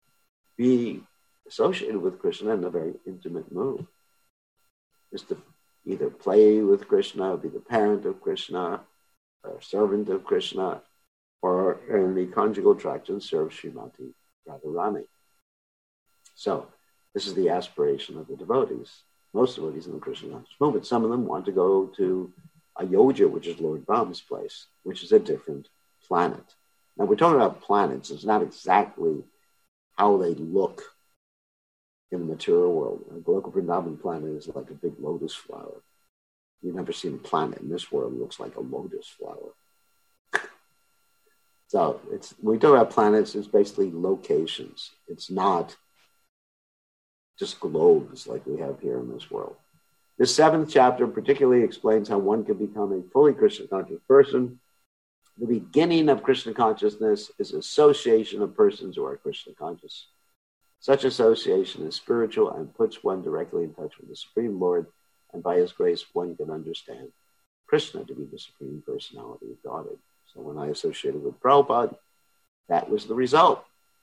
be associated with Krishna in a very intimate mood. Is to either play with Krishna, be the parent of Krishna, or servant of Krishna, or in the conjugal attraction serve Srimati Radharani. So this is the aspiration of the devotees. Most devotees in the Krishna conscious movement. Some of them want to go to Ayodhya, which is Lord Rama's place, which is a different planet. Now we're talking about planets. It's not exactly how they look in the material world. The Goloka Vrindavan planet is like a big lotus flower. You've never seen a planet in this world that looks like a lotus flower. So it's when we talk about planets, it's basically locations. It's not just globes like we have here in this world. This seventh chapter particularly explains how one can become a fully Krishna conscious person. The beginning of Krishna consciousness is association of persons who are Krishna conscious. Such association is spiritual and puts one directly in touch with the Supreme Lord, and by his grace one can understand Krishna to be the Supreme Personality of Godhead. So when I associated with Prabhupada, that was the result.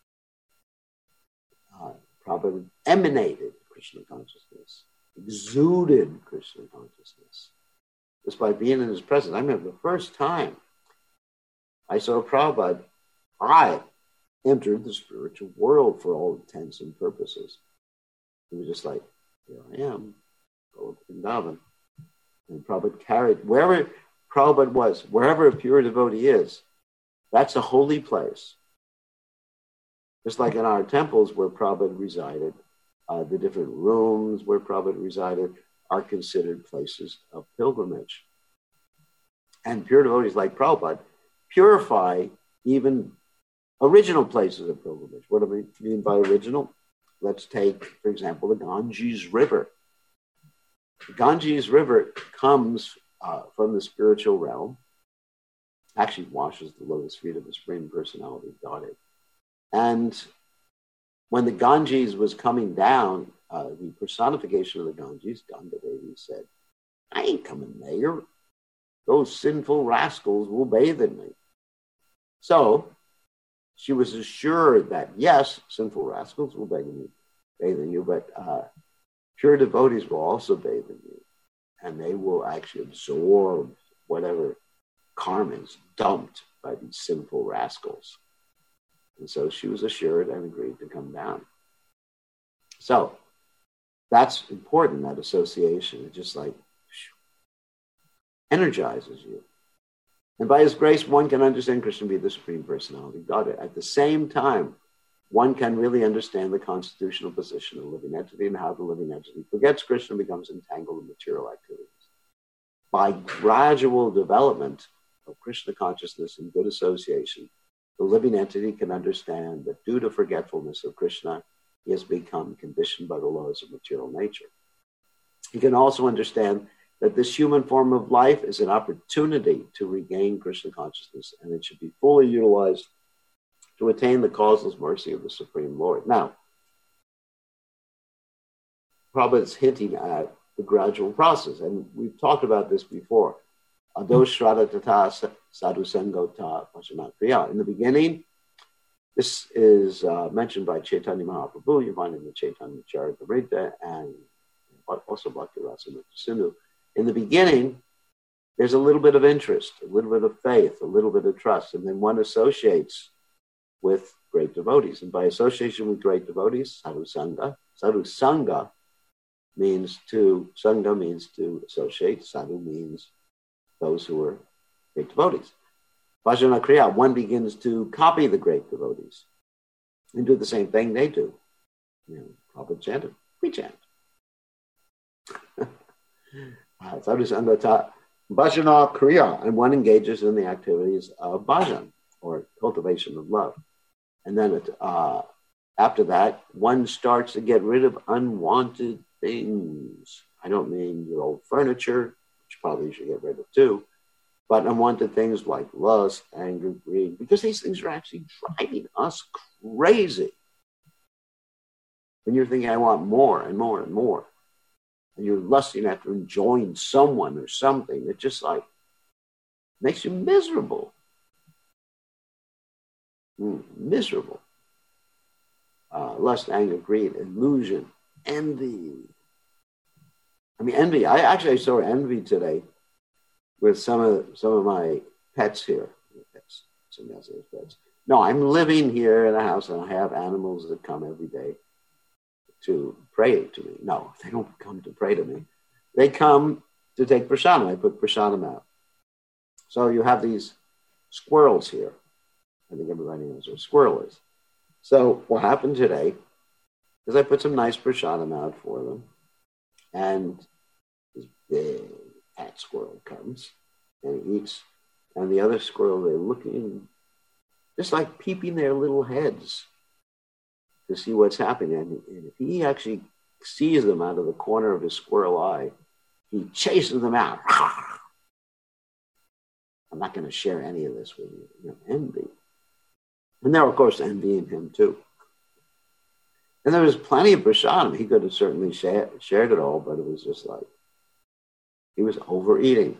Uh, Prabhupada emanated Krishna consciousness, exuded Krishna consciousness, just by being in his presence. I remember the first time I saw Prabhupada, I entered the spiritual world for all intents and purposes. He was just like, here I am, Goloka Vrindavan. And Prabhupada carried, wherever, Prabhupada was, wherever a pure devotee is, that's a holy place. Just like in our temples where Prabhupada resided, uh, the different rooms where Prabhupada resided are considered places of pilgrimage. And pure devotees like Prabhupada purify even original places of pilgrimage. What do we mean by original? Let's take, for example, the Ganges River. The Ganges River comes uh, from the spiritual realm, actually washes the lotus feet of the Supreme Personality of Godhead. And when the Ganges was coming down, uh, the personification of the Ganges, Ganga Devi, said, I ain't coming there. Those sinful rascals will bathe in me. So she was assured that, yes, sinful rascals will bathe in you, bathe in you but uh, pure devotees will also bathe in you. And they will actually absorb whatever karma is dumped by these sinful rascals. And so she was assured and agreed to come down. So that's important, that association. It just like energizes you. And by his grace, one can understand Krishna to be the Supreme Personality of Godhead. At the same time, one can really understand the constitutional position of the living entity and how the living entity forgets Krishna and becomes entangled in material activities. By gradual development of Krishna consciousness and good association, the living entity can understand that due to forgetfulness of Krishna, he has become conditioned by the laws of material nature. He can also understand that this human form of life is an opportunity to regain Krishna consciousness, and it should be fully utilized to attain the causeless mercy of the Supreme Lord. Now, Prabhupada is hinting at the gradual process, and we've talked about this before. Ado Shraddha Tata Sadhu Sangota Pashanakriya. In the beginning, this is uh, mentioned by Chaitanya Mahaprabhu. You find it in the Chaitanya Charitamrita and also Bhakti Rasamrita Sindhu. In the beginning, there's a little bit of interest, a little bit of faith, a little bit of trust, and then one associates with great devotees. And by association with great devotees, sadhu sangha, sadhu sangha means to, sangha means to associate, sadhu means those who are great devotees. Bhajana Kriya, one begins to copy the great devotees and do the same thing they do. You know, Prabhupada chanted, we chant. Sadhu Sangha Bhajana Kriya, and one engages in the activities of bhajan, or cultivation of love. And then it, uh, after that, one starts to get rid of unwanted things. I don't mean your old furniture, which probably you should get rid of too, but unwanted things like lust, anger, greed, because these things are actually driving us crazy. When you're thinking, I want more and more and more, and you're lusting after enjoying someone or something, it just like makes you miserable. Mm, miserable. Uh, lust, anger, greed, illusion, envy. I mean, envy. I actually saw envy today with some of some of my pets here. Pets. Somebody else has pets. No, I'm living here in a house and I have animals that come every day to pray to me. No, they don't come to pray to me. They come to take prasadam. I put prasadam out. So you have these squirrels here. I think everybody knows what a squirrel is. So what happened today is I put some nice prasadam out for them. And this big fat squirrel comes and he eats. And the other squirrel, they're looking, just like peeping their little heads to see what's happening. And, and if he actually sees them out of the corner of his squirrel eye, he chases them out. I'm not going to share any of this with you. You know, envy. And they're, of course, envying him too. And there was plenty of prasadam. He could have certainly share, shared it all, but it was just like, he was overeating.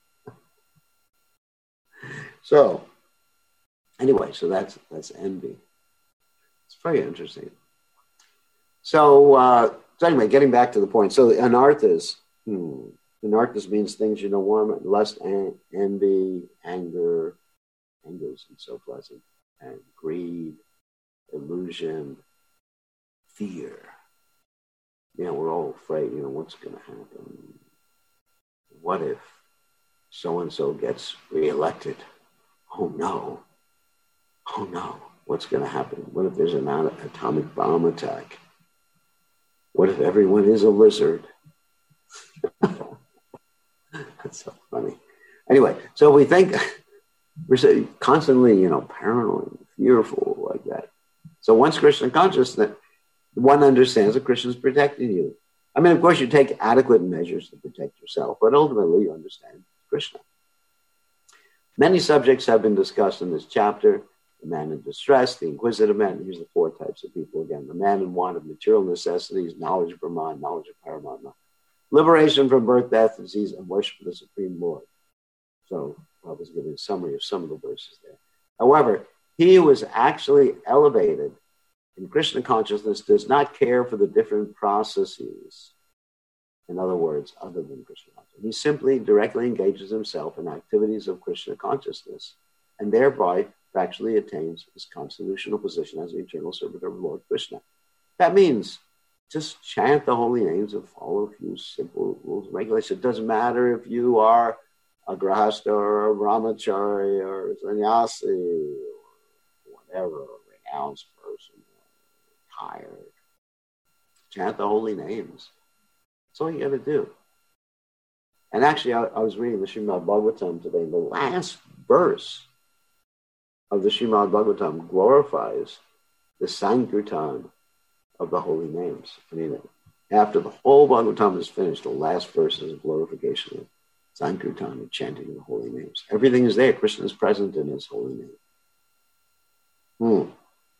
So, anyway, so that's that's envy. It's very interesting. So, uh, so anyway, getting back to the point. So, anarthas, hmm, anarthas means things you don't want, lust, en- envy, anger, anger isn't so pleasant, and greed, illusion, fear. You know, we're all afraid, you know, what's going to happen? What if? so-and-so gets reelected. Oh no. Oh no. What's going to happen? What if there's an atomic bomb attack? What if everyone is a lizard? That's so funny. Anyway, so we think we're constantly, you know, paranoid, fearful like that. So once Krishna consciousness, one understands that Krishna is protecting you. I mean, of course, you take adequate measures to protect yourself, but ultimately you understand Krishna. Many subjects have been discussed in this chapter. The man in distress, the inquisitive man. Here's the four types of people again. The man in want of material necessities, knowledge of Brahman, knowledge of Paramatma. Liberation from birth, death, disease, and worship of the Supreme Lord. So I was giving a summary of some of the verses there. However, he who is actually elevated in Krishna consciousness does not care for the different processes. In other words, other than Krishna consciousness. He simply directly engages himself in activities of Krishna consciousness and thereby actually attains his constitutional position as the eternal servant of Lord Krishna. That means just chant the holy names and follow a few simple rules and regulations. It doesn't matter if you are a grahasta or a brahmachari or a sannyasi or whatever, a renounced person, tired. Chant the holy names. That's all you got to do. And actually, I, I was reading the Srimad Bhagavatam today. The last verse of the Srimad Bhagavatam glorifies the Sankirtan of the holy names. I mean, after the whole Bhagavatam is finished, the last verse is a glorification of Sankirtan, of chanting the holy names. Everything is there. Krishna is present in his holy name. Hmm.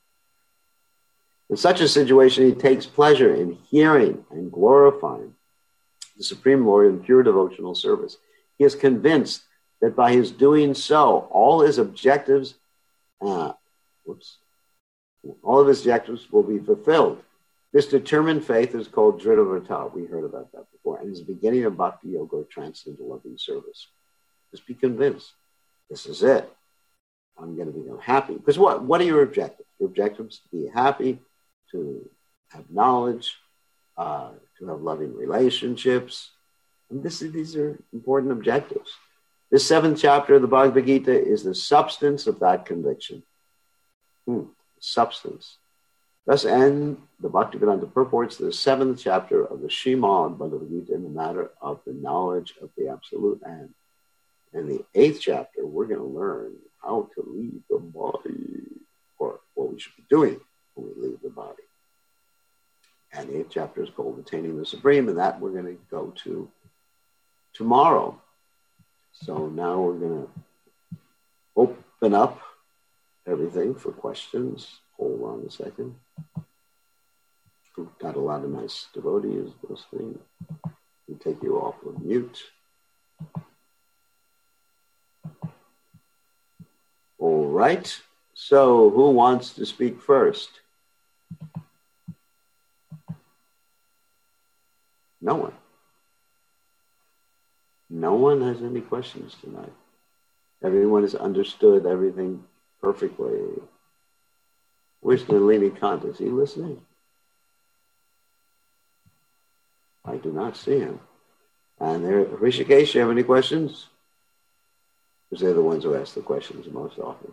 In such a situation, he takes pleasure in hearing and glorifying the Supreme Lord in pure devotional service. He is convinced that by his doing so, all his objectives, uh, whoops, all of his objectives will be fulfilled. This determined faith is called Dridavata. We heard about that before. And is the beginning of Bhakti Yoga or transcendental loving service. Just be convinced. This is it. I'm going to become happy. Because what, what are your objectives? Your objectives to be happy, to have knowledge, uh, to have loving relationships. And this, these are important objectives. This seventh chapter of the Bhagavad Gita is the substance of that conviction. Hmm, substance. Thus end the Bhaktivedanta purports the seventh chapter of the Srimad Bhagavad Gita in the matter of the knowledge of the Absolute. And in the eighth chapter, we're going to learn how to leave the body, or what we should be doing when we leave the body. And the eighth chapter is called Attaining the Supreme, and that we're going to go to tomorrow. So now we're going to open up everything for questions. Hold on a second. We've got a lot of nice devotees listening. We'll take you off of mute. All right. So who wants to speak first? No one. No one has any questions tonight. Everyone has understood everything perfectly. Where's Nalini Kant? Is he listening? I do not see him. And there, Rishikesh, you have any questions? Because they're the ones who ask the questions most often.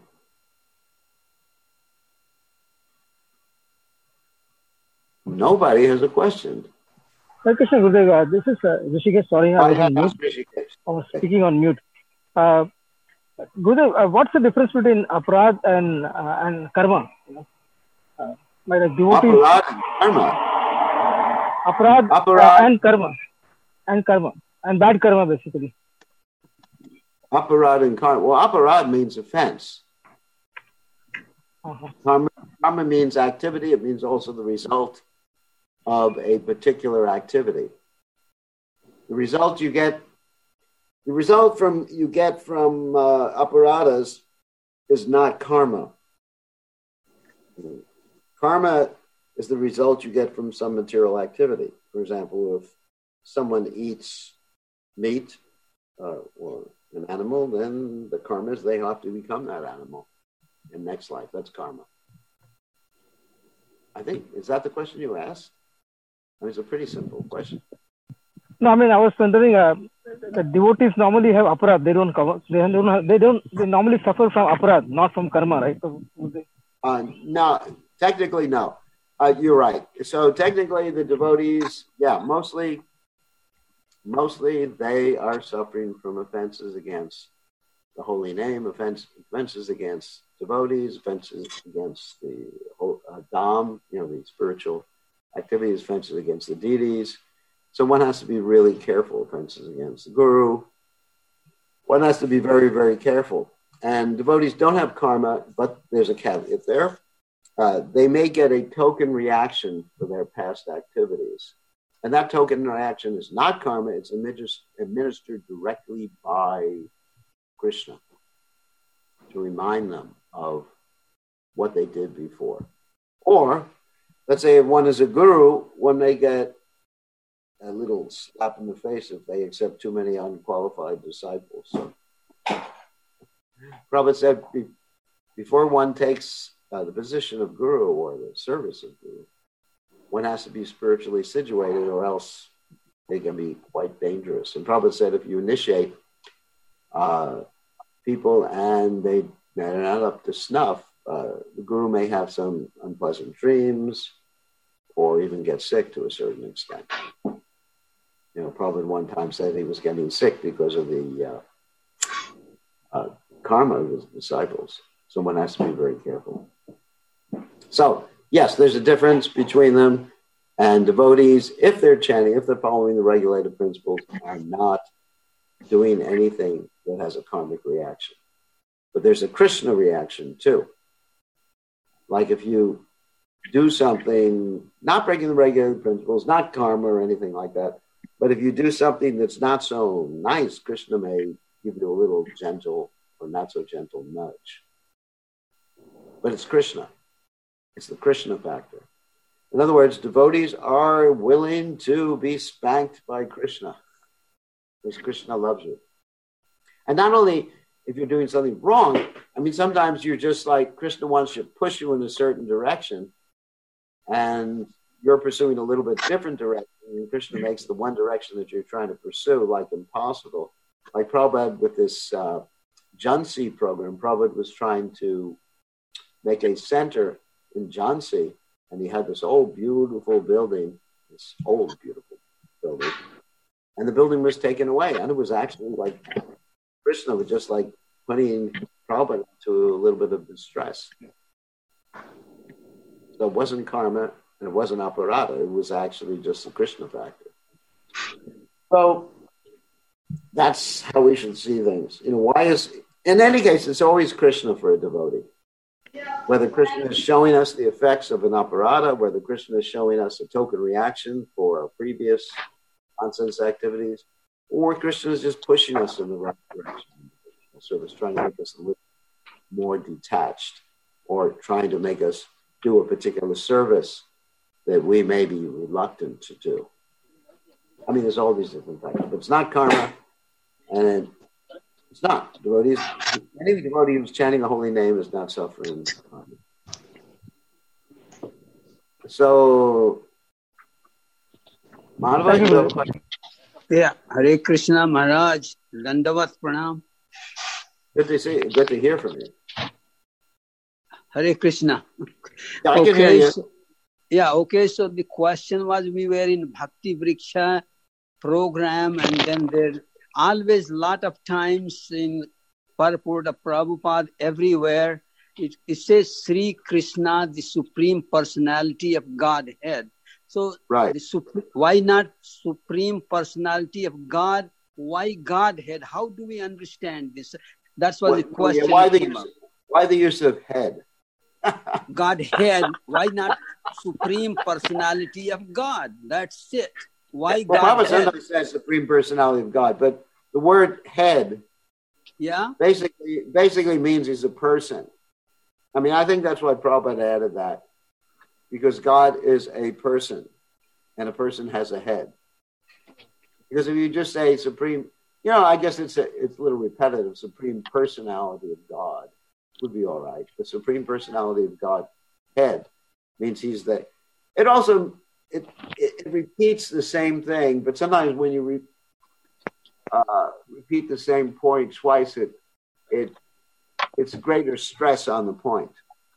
Nobody has a question. Hare Krishna, Gurudev, uh, this is uh, Rishikesh. Sorry, I was, Oh, on yeah, mute. Rishikesh. I was speaking on mute. Uh, Gurudev, uh, what's the difference between aparad and uh, and karma? You know, uh, my like devotees. Aparad and karma. Aparad Aparad. Uh, and karma, and karma, and bad karma basically. Aparad and karma. Well, aparad means offense. Uh-huh. Karma, karma means activity. It means also the result of a particular activity. The result you get, the result from you get from uh, aparadas is not karma. Karma is the result you get from some material activity. For example, if someone eats meat uh, or an animal, then the karma is they have to become that animal in next life. That's karma. I think, is that the question you asked? I mean, it's a pretty simple question. No, I mean, I was wondering, uh, the devotees normally have aparad. They don't cover. They don't. Have, they don't. They normally suffer from aparad, not from karma, right? So, uh, no, technically no. Uh, you're right. So technically, the devotees, yeah, mostly, mostly they are suffering from offenses against the holy name, offense, offenses against devotees, offenses against the uh, Dham, you know, the spiritual activities, offenses against the deities. So one has to be really careful, offenses against the guru. One has to be very, very careful. And devotees don't have karma, but there's a caveat there. Uh, they may get a token reaction for their past activities. And that token reaction is not karma, it's administered directly by Krishna to remind them of what they did before. Or, let's say if one is a guru, one may get a little slap in the face if they accept too many unqualified disciples. So, Prabhupada said, before one takes uh, the position of guru or the service of guru, one has to be spiritually situated or else they can be quite dangerous. And Prabhupada said if you initiate uh, people and they, they're not up to snuff, uh, the guru may have some unpleasant dreams or even get sick to a certain extent. You know, Prabhupada one time said he was getting sick because of the uh, uh, karma of his disciples. So one has to be very careful. So, yes, there's a difference between them and devotees. If they're chanting, if they're following the regulated principles, are not doing anything that has a karmic reaction. But there's a Krishna reaction too. Like if you do something, not breaking the regulated principles, not karma or anything like that, but if you do something that's not so nice, Krishna may give you a little gentle or not so gentle nudge. But it's Krishna. It's the Krishna factor. In other words, devotees are willing to be spanked by Krishna because Krishna loves you. And not only if you're doing something wrong, I mean, sometimes you're just like Krishna wants to push you in a certain direction and you're pursuing a little bit different direction. And Krishna makes the one direction that you're trying to pursue like impossible. Like Prabhupada with this uh, Jhansi program, Prabhupada was trying to make a center in Jhansi, and he had this old beautiful building, this old beautiful building, and the building was taken away, and it was actually like Krishna was just like putting Prabhupada into a little bit of distress. So it wasn't karma, and it wasn't aparada, it was actually just the Krishna factor. So that's how we should see things. You know, why is, in any case, it's always Krishna for a devotee. Whether Krishna is showing us the effects of an aparada, whether Krishna is showing us a token reaction for our previous nonsense activities, or Krishna is just pushing us in the right direction. So it's trying to make us a little more detached, or trying to make us do a particular service that we may be reluctant to do. I mean, there's all these different factors, but it's not karma, and it's not. Devotees, any devotee who's chanting the holy name is not suffering karma. So, Madhava, you have a question? Yeah, Hare Krishna Maharaj, Dandavat Pranam. Good to see you. Good to hear from you. Hare Krishna. Yeah, I okay, can hear you. So, yeah, okay. So the question was, we were in Bhakti Vriksha program, and then there always lot of times in purport of Prabhupada everywhere, it, it says Sri Krishna, the Supreme Personality of Godhead. So right. the, why not Supreme Personality of God? Why Godhead? How do we understand this? That's what, what the question yeah, why the use, Why the use of head? Godhead. Why not Supreme Personality of God? That's it. Why well, Godhead? Prabhupada sometimes says Supreme Personality of God, but the word head yeah, basically basically means he's a person. I mean, I think that's why Prabhupada added that, because God is a person, and a person has a head. Because if you just say Supreme, you know, I guess it's a, it's a little repetitive. Supreme Personality of God would be all right. The Supreme Personality of God, head, means he's the. It also it, it it repeats the same thing, but sometimes when you re, uh, repeat the same point twice, it it it's greater stress on the point.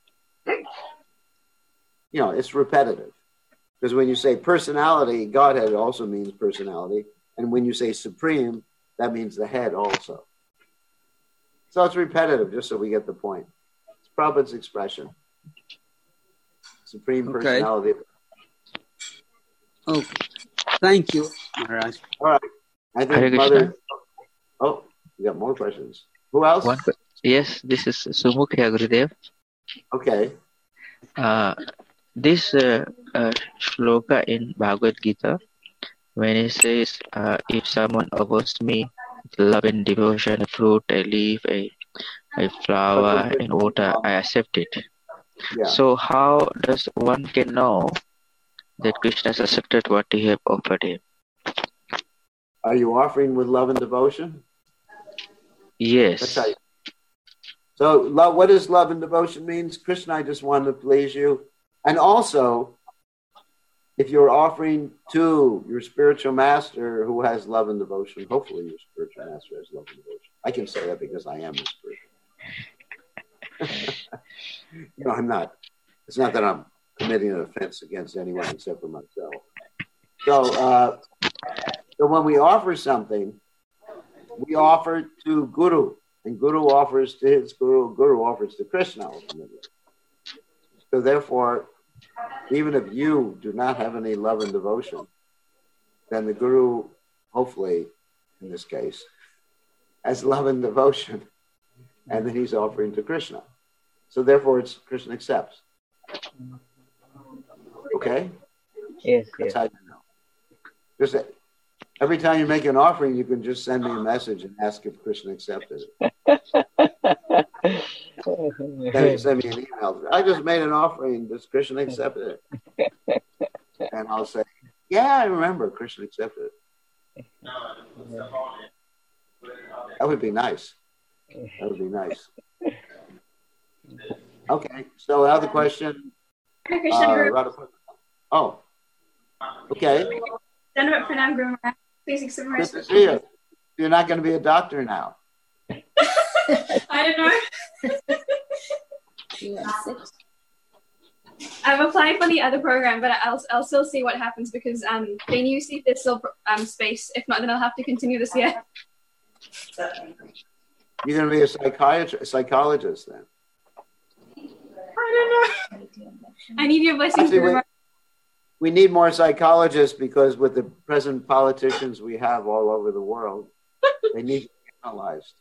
You know, it's repetitive. Because when you say personality, Godhead also means personality. And when you say supreme, that means the head also. So it's repetitive, just so we get the point. It's Prabhupada's expression. Supreme Okay. personality. Okay. Thank you, Maharaj. All right. I Hare think Mother... Krishna. Oh, you got more questions. Who else? One, que- yes, this is Sumukh here, Gurudev. Okay. Uh, this uh, uh, shloka in Bhagavad Gita, when it says, uh, if someone offers me love and devotion, a fruit, a leaf, a, a flower, and water, I accept it. Yeah. So how does one can know that Krishna has accepted what he have offered him? Are you offering with love and devotion? Yes. That's how you... So, love. What does love and devotion means? Krishna, I just wanted to please you. And also, if you're offering to your spiritual master who has love and devotion, hopefully your spiritual master has love and devotion. I can say that because I am a spiritual. You know, I'm not. It's not that I'm committing an offense against anyone except for myself. So, uh, so when we offer something, we offer to Guru, and Guru offers to his Guru, Guru offers to Krishna ultimately. So therefore, even if you do not have any love and devotion, then the Guru, hopefully, in this case, has love and devotion, and then he's offering to Krishna. So therefore, it's Krishna accepts. Okay? Yes, That's yes. how you know. Just every time you make an offering, you can just send me a message and ask if Krishna accepted it. Then you send me an email. I just made an offering. Does Krishna accept it? And I'll say, yeah, I remember Krishna accepted it. That would be nice. That would be nice. Okay. So another question. Hare Krishna, Uh, Guru. Radha- oh. Okay. Dandavat Pranam, Guru Maharaj. Please accept my Good to see you. You're not going to be a doctor now. I don't know. I've applied for the other program, but I'll I'll still see what happens because um they need to see if there's still um space. If not, then I'll have to continue this year. You're going to be a psychiatrist, psychologist then. I don't know. I need your blessings, Actually, Guru we, Maharaj. we need more psychologists because with the present politicians we have all over the world, they need to be analyzed.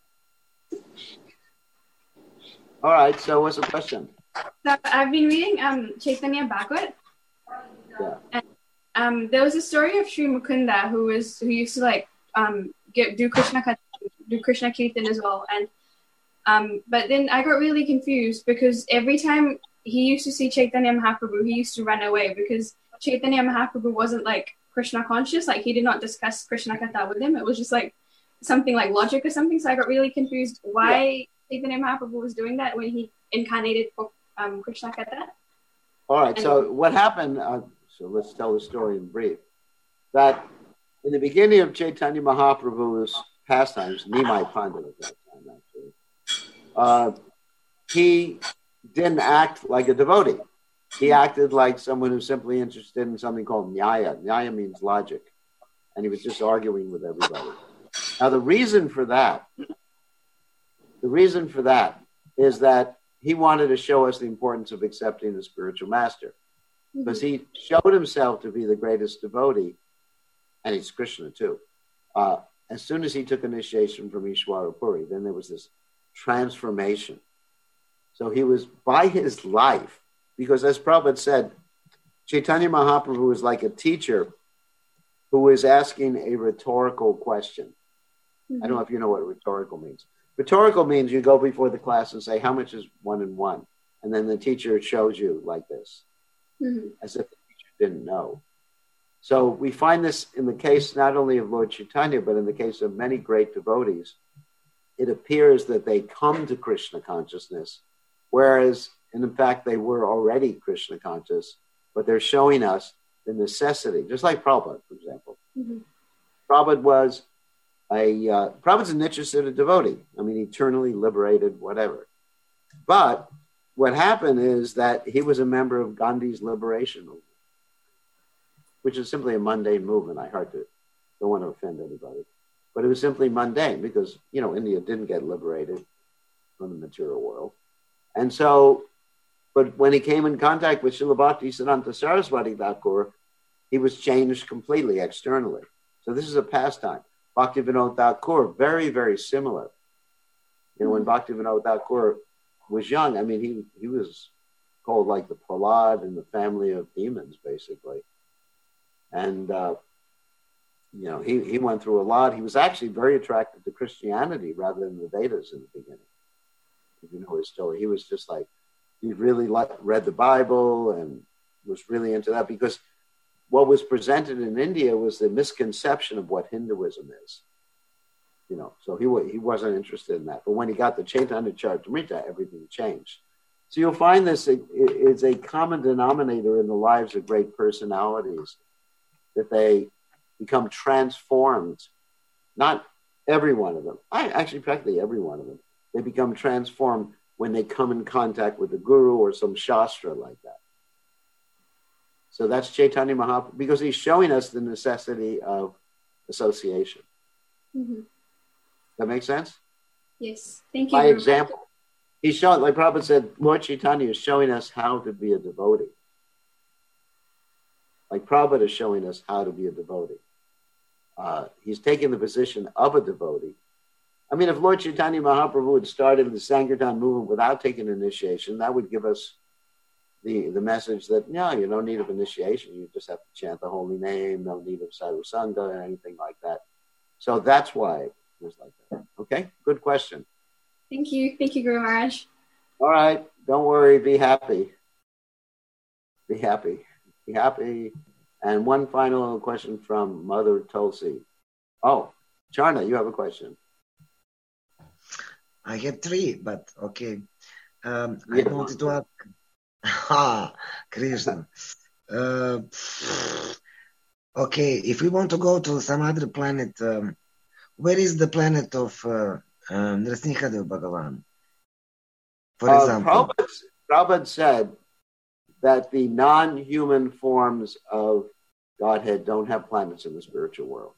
All right, so what's the question? So I've been reading um Chaitanya Bhagavat. Yeah. And um there was a story of Sri Mukunda who was who used to like um get do Krishna do Krishna Kirtan as well. And um but then I got really confused because every time he used to see Chaitanya Mahaprabhu, he used to run away because Chaitanya Mahaprabhu wasn't like Krishna conscious, like he did not discuss Krishna Katha with him. It was just like something like logic or something. So I got really confused why Chaitanya Mahaprabhu was doing that when he incarnated for um, Krishna Katha. All right, so what happened, uh, so let's tell the story in brief, that in the beginning of Chaitanya Mahaprabhu's pastimes, Nimai Pandit at that time actually, uh, he didn't act like a devotee. He acted like someone who's simply interested in something called Nyaya. Nyaya means logic. And he was just arguing with everybody. Now the reason for that, the reason for that is that he wanted to show us the importance of accepting the spiritual master. Because he showed himself to be the greatest devotee, and he's Krishna too. Uh, as soon as he took initiation from Ishwara Puri, then there was this transformation. So he was, by his life, because as Prabhupada said, Chaitanya Mahaprabhu is like a teacher who is asking a rhetorical question. Mm-hmm. I don't know if you know what rhetorical means. Rhetorical means you go before the class and say, how much is one and one? And then the teacher shows you like this, mm-hmm. as if the teacher didn't know. So we find this in the case not only of Lord Chaitanya, but in the case of many great devotees. It appears that they come to Krishna consciousness, whereas, and in fact, they were already Krishna conscious, but they're showing us the necessity, just like Prabhupada, for example. Mm-hmm. Prabhupada was a uh, Prabhupada's a Nityasiddha devotee. I mean, eternally liberated, whatever. But what happened is that he was a member of Gandhi's liberation movement, which is simply a mundane movement. I hard to, don't want to offend anybody. But it was simply mundane because, you know, India didn't get liberated from the material world. And so, but when he came in contact with Srila Bhaktisiddhanta Saraswati Thakur, he was changed completely externally. So this is a pastime. Bhaktivinoda Thakur, very, very similar. You know, when Bhaktivinoda Thakur was young, I mean, he, he was called like the Prahlad in the family of demons, basically. And, uh, you know, he, he went through a lot. He was actually very attracted to Christianity rather than the Vedas in the beginning. If you know his story, he was just like, he really liked, read the Bible and was really into that because what was presented in India was the misconception of what Hinduism is. You know, so he, he wasn't interested in that. But when he got the Chaitanya Charitamrita, everything changed. So you'll find this it, it's a common denominator in the lives of great personalities, that they become transformed. Not every one of them. I actually practically every one of them. They become transformed when they come in contact with the Guru or some Shastra like that. So that's Chaitanya Mahaprabhu, because he's showing us the necessity of association. Mm-hmm. That makes sense? Yes. Thank you. By example, he's showing, like Prabhupada said, Lord Chaitanya is showing us how to be a devotee. Like Prabhupada is showing us how to be a devotee. Uh, he's taking the position of a devotee. I mean, if Lord Chaitanya Mahaprabhu had started the Sankirtan movement without taking initiation, that would give us the, the message that, no, you don't need of initiation. You just have to chant the holy name, no need of sadhu sangha or anything like that. So that's why it was like that. Okay, good question. Thank you. Thank you, Guru Maharaj. All right, don't worry, be happy. Be happy. Be happy. And one final question from Mother Tulsi. Oh, Charna, you have a question. I have three, but okay. Um, Yeah. I wanted to ask. Ah, Krishna. Uh, okay, if we want to go to some other planet, um, where is the planet of uh, uh, Nrsimhadev Bhagavan? For Uh, example. Prabhupada, Prabhupada said that the non-human forms of Godhead don't have planets in the spiritual world.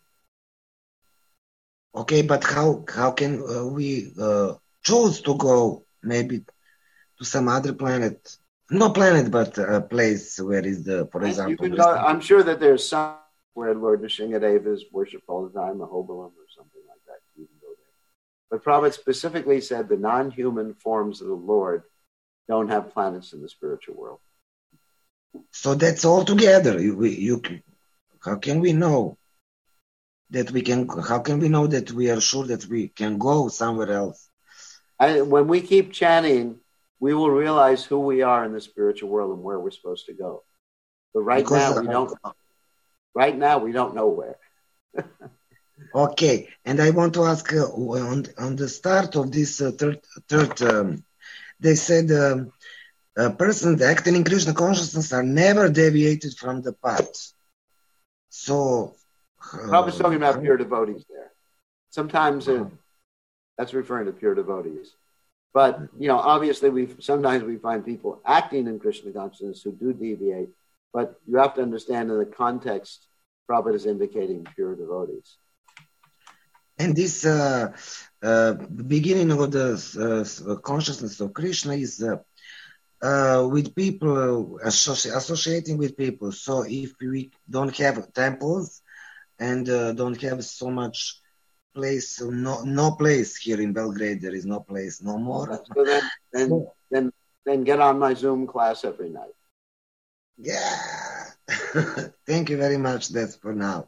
Okay, but how how can uh, we uh, choose to go maybe to some other planet? No planet, but a place where is the, for You example. can go, I'm sure that there's some where Lord Nrsimhadev is worshipped all the time, Mahobalam or something like that. You can go there. But Prabhupada specifically said the non-human forms of the Lord don't have planets in the spiritual world. So that's all together. You, we, you, how can we know that we can? How can we know that we are sure that we can go somewhere else? I, when we keep chanting, we will realize who we are in the spiritual world and where we're supposed to go. But right Because, now we uh, don't. Right now we don't know where. Okay, and I want to ask uh, on on the start of this uh, third third. Um, they said um, a person acting in Krishna consciousness are never deviated from the path. So, uh, Prabhupada's talking about pure devotees there. Sometimes uh, that's referring to pure devotees. But, you know, obviously we sometimes we find people acting in Krishna consciousness who do deviate. But you have to understand in the context, Prabhupada is indicating pure devotees. And this uh, uh, beginning of the uh, consciousness of Krishna is uh, uh, with people, uh, associ- associating with people. So if we don't have temples and uh, don't have so much place, no no place here in Belgrade, there is no place, no more. So then, then, So- then, then get on my Zoom class every night. Yeah. Thank you very much. That's for now.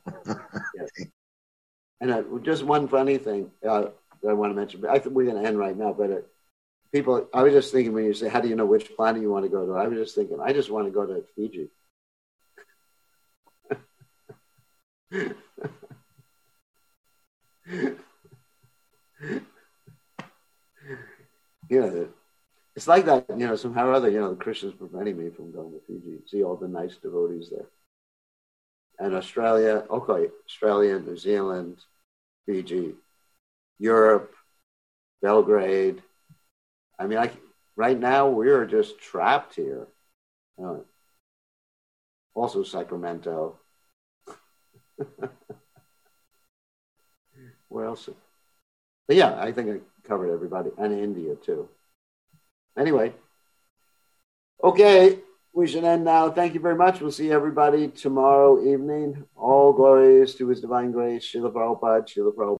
And uh, just one funny thing uh, that I want to mention. I think we're going to end right now, but uh, people, I was just thinking when you say, how do you know which planet you want to go to? I was just thinking, I just want to go to Fiji. You know, it's like that, you know, somehow or other, you know, Krishna's preventing me from going to Fiji. See all the nice devotees there. And Australia, okay, Australia, New Zealand, Fiji, Europe, Belgrade. I mean, I, right now we're just trapped here. Uh, also Sacramento. Where else? But yeah, I think I covered everybody, and India too. Anyway, okay, we should end now. Thank you very much. We'll see everybody tomorrow evening. All glories to His Divine Grace, Srila Prabhupada, Srila Prabhupada.